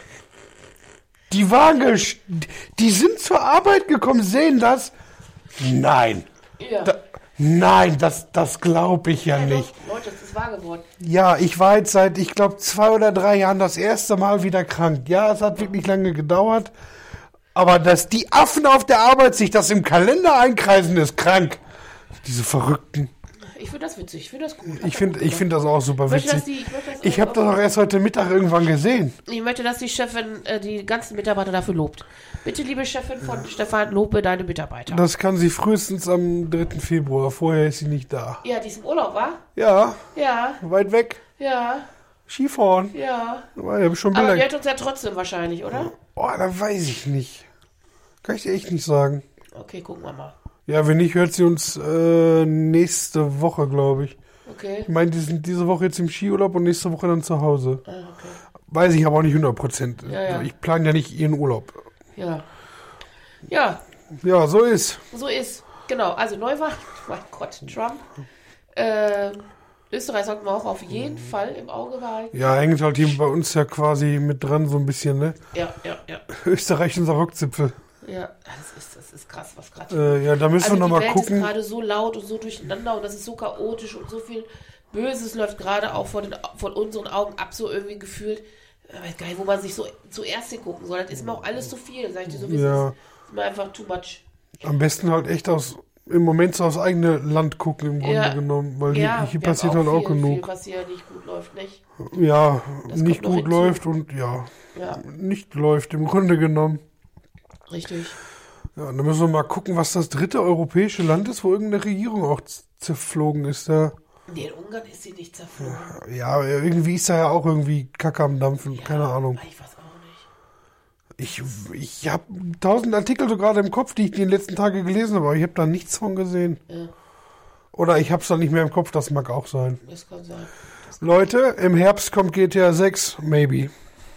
Die waren gesch- die sind zur Arbeit gekommen, sehen das. Nein. Ja. Da, nein, das, das glaube ich ja, Ja, nicht. doch, Leute, das ist wahr geworden. Ja, ich war jetzt seit, ich glaube, zwei oder drei Jahren das erste Mal wieder krank. Ja, es hat wirklich lange gedauert. Aber dass die Affen auf der Arbeit sich das im Kalender einkreisen, ist krank. Diese Verrückten. Ich finde das witzig, ich finde das gut. Ich finde ich find das auch super Ich möchte, dass witzig. die, ich, möchte, dass Ich habe das auch erst heute Mittag irgendwann gesehen. ich möchte, dass die Chefin äh, die ganzen Mitarbeiter dafür lobt. Bitte, liebe Chefin von Stefan, lobe deine Mitarbeiter. Das kann sie frühestens am dritten Februar. Vorher ist sie nicht da. Ja, die ist im Urlaub, wa? Ja, Ja, weit weg. ja, Skifahren. ja. Da habe ich schon Aber die Bilder. hört uns ja trotzdem wahrscheinlich, oder? Oh, da weiß ich nicht. Kann ich dir echt nicht sagen. Okay, gucken wir mal. Ja, wenn nicht, hört sie uns äh, nächste Woche, glaube ich. Okay. Ich meine, die sind diese Woche jetzt im Skiurlaub und nächste Woche dann zu Hause. Ah, okay. Weiß ich aber auch nicht hundert Prozent. Ja, ja. Ich plane ja nicht ihren Urlaub. Ja. Ja, Ja, so ist. So ist. Genau, also Neuwahlen, mein Gott, Trump. Äh, Österreich sollten wir auch auf jeden Fall im Auge behalten. Ja, hängt halt hier bei uns ja quasi mit dran so ein bisschen, ne? Ja, ja, ja. Österreich unser Rockzipfel. Ja, das ist, das ist krass, was gerade Äh, ja, da müssen Also wir die nochmal Welt gucken. ist gerade so laut und so durcheinander und das ist so chaotisch und so viel Böses läuft gerade auch vor, den, vor unseren Augen ab, so irgendwie gefühlt. Ich weiß gar nicht, wo man sich so zuerst hingucken soll. Das ist mir auch alles zu viel, sag ich dir so, wie es Ja. ist. Das ist mir einfach too much. Am besten halt echt aus, im Moment so aufs eigene Land gucken, im Grunde Ja. genommen. Weil Ja, hier, hier wir haben passiert halt auch viel, Viel, genug. was hier nicht gut läuft, nicht? Ja, Das nicht kommt noch gut hinzu. läuft und ja, Ja, nicht läuft im Grunde genommen. richtig. Ja, dann müssen wir mal gucken, was das dritte europäische Land ist, wo irgendeine Regierung auch z- zerflogen ist. Da. Nee, in Ungarn ist sie nicht zerflogen. Ja, irgendwie ist da ja auch irgendwie Kacke am Dampfen, keine Ahnung. Ich weiß auch nicht. Ich, ich habe tausend Artikel so gerade im Kopf, die ich die in den letzten Tagen gelesen habe, aber ich habe da nichts von gesehen. Ja, Oder ich habe es dann nicht mehr im Kopf, das mag auch sein. das kann sein. Leute, im Herbst kommt G T A sechs, maybe.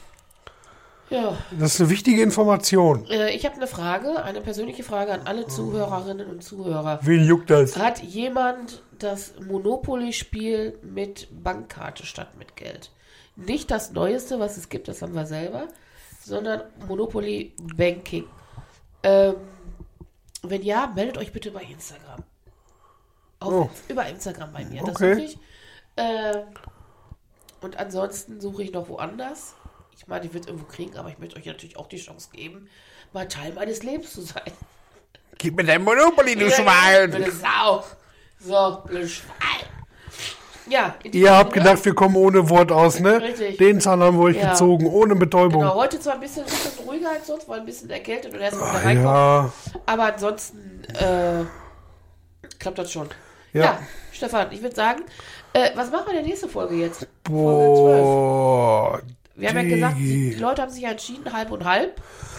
Ja, Das ist eine wichtige Information. äh, ich habe eine Frage, eine persönliche Frage an alle Zuhörerinnen und Zuhörer. Wen juckt das? Hat jemand das Monopoly-Spiel mit Bankkarte statt mit Geld? Nicht das Neueste, was es gibt, das haben wir selber, sondern Monopoly Banking. Ähm, wenn ja, meldet euch bitte bei Instagram. Auf, Oh. Über Instagram bei mir. Das Okay. suche ich. Ähm, und ansonsten suche ich noch woanders. Ich meine, ich würde es irgendwo kriegen, aber ich möchte euch natürlich auch die Chance geben, mal Teil meines Lebens zu sein. Gib mir dein Monopoly, du Ja, Schwein! blöde Sau. So, blöde Schwein. Ja, in diesem Ihr habt Sinne, gedacht, wir kommen ohne Wort aus, ne? Richtig. Den Zahn haben wir euch Ja. gezogen, ohne Betäubung. Genau, heute zwar ein bisschen, ein bisschen ruhiger als sonst, weil ein bisschen erkältet und erstmal wieder reinkommen. Ja, Aber ansonsten äh, klappt das schon. Ja, Ja. Stefan, ich würde sagen, äh, was machen wir in der nächsten Folge jetzt? Folge zwölf. boah. Wir haben ja gesagt, die, Digi. die Leute haben sich ja entschieden, halb und halb.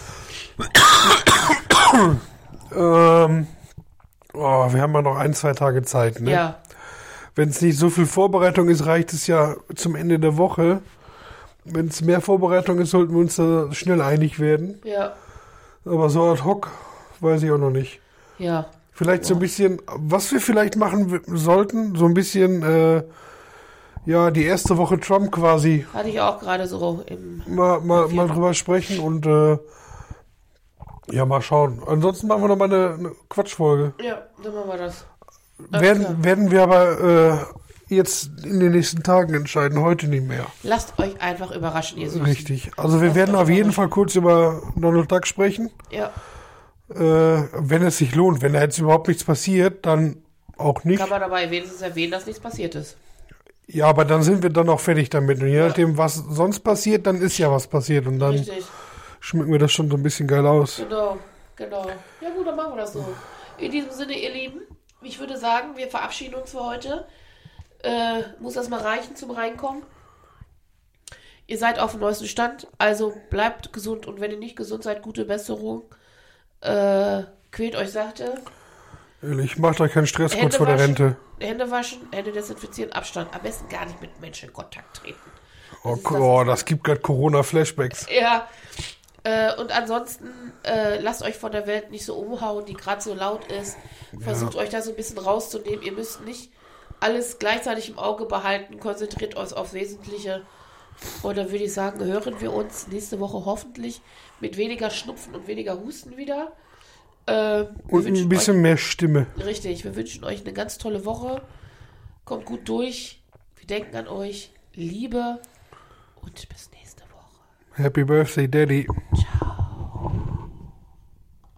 Ähm, oh, wir haben ja noch ein, zwei Tage Zeit, ne? Ja, Wenn es nicht so viel Vorbereitung ist, reicht es ja zum Ende der Woche. Wenn es mehr Vorbereitung ist, sollten wir uns da schnell einig werden. ja, Aber so ad hoc weiß ich auch noch nicht. ja. Vielleicht so ein bisschen, was wir vielleicht machen w- sollten, so ein bisschen, äh, ja, die erste Woche Trump quasi Hatte ich auch gerade so im... mal, mal, mal drüber sprechen und äh, ja, mal schauen. Ansonsten machen wir noch mal eine, eine Quatschfolge. Ja, dann machen wir das. Alles klar. Werden, werden wir aber äh, jetzt in den nächsten Tagen entscheiden, heute nicht mehr. Lasst euch einfach überraschen, ihr Süßen. Richtig. Also wir Lasst werden euch auf jeden überraschen. Fall kurz über Donald Duck sprechen. Ja, Äh, wenn es sich lohnt. Wenn da jetzt überhaupt nichts passiert, dann auch nicht. kann man dabei wenigstens erwähnen, dass nichts passiert ist. Ja, aber dann sind wir dann auch fertig damit. Und je Ja. nachdem, was sonst passiert, dann ist ja was passiert. Und dann Richtig. schmücken wir das schon so ein bisschen geil aus. Genau, genau. Ja gut, dann machen wir das so. In diesem Sinne, ihr Lieben, ich würde sagen, wir verabschieden uns für heute. Äh, muss das mal reichen zum Reinkommen. Ihr seid auf dem neuesten Stand, also bleibt gesund und wenn ihr nicht gesund seid, gute Besserung. Äh, quält euch sachte. Ehrlich, macht euch keinen Stress kurz Hände vor der waschen, Rente. Hände waschen, Hände desinfizieren, Abstand. Am besten gar nicht mit Menschen in Kontakt treten. Oh, ist das- oh das gibt gerade Corona-Flashbacks. Ja, äh, und ansonsten äh, lasst euch von der Welt nicht so umhauen, die gerade so laut ist. Versucht euch da so ein bisschen rauszunehmen. Ihr müsst nicht alles gleichzeitig im Auge behalten. Konzentriert euch aufs Wesentliche. Und dann würde ich sagen, hören wir uns nächste Woche hoffentlich mit weniger Schnupfen und weniger Husten wieder. Äh, wir Und wünschen ein bisschen mehr Stimme. euch, richtig, wir wünschen euch eine ganz tolle Woche. Kommt gut durch. Wir denken an euch. Liebe und bis nächste Woche. Happy Birthday, Daddy. Ciao.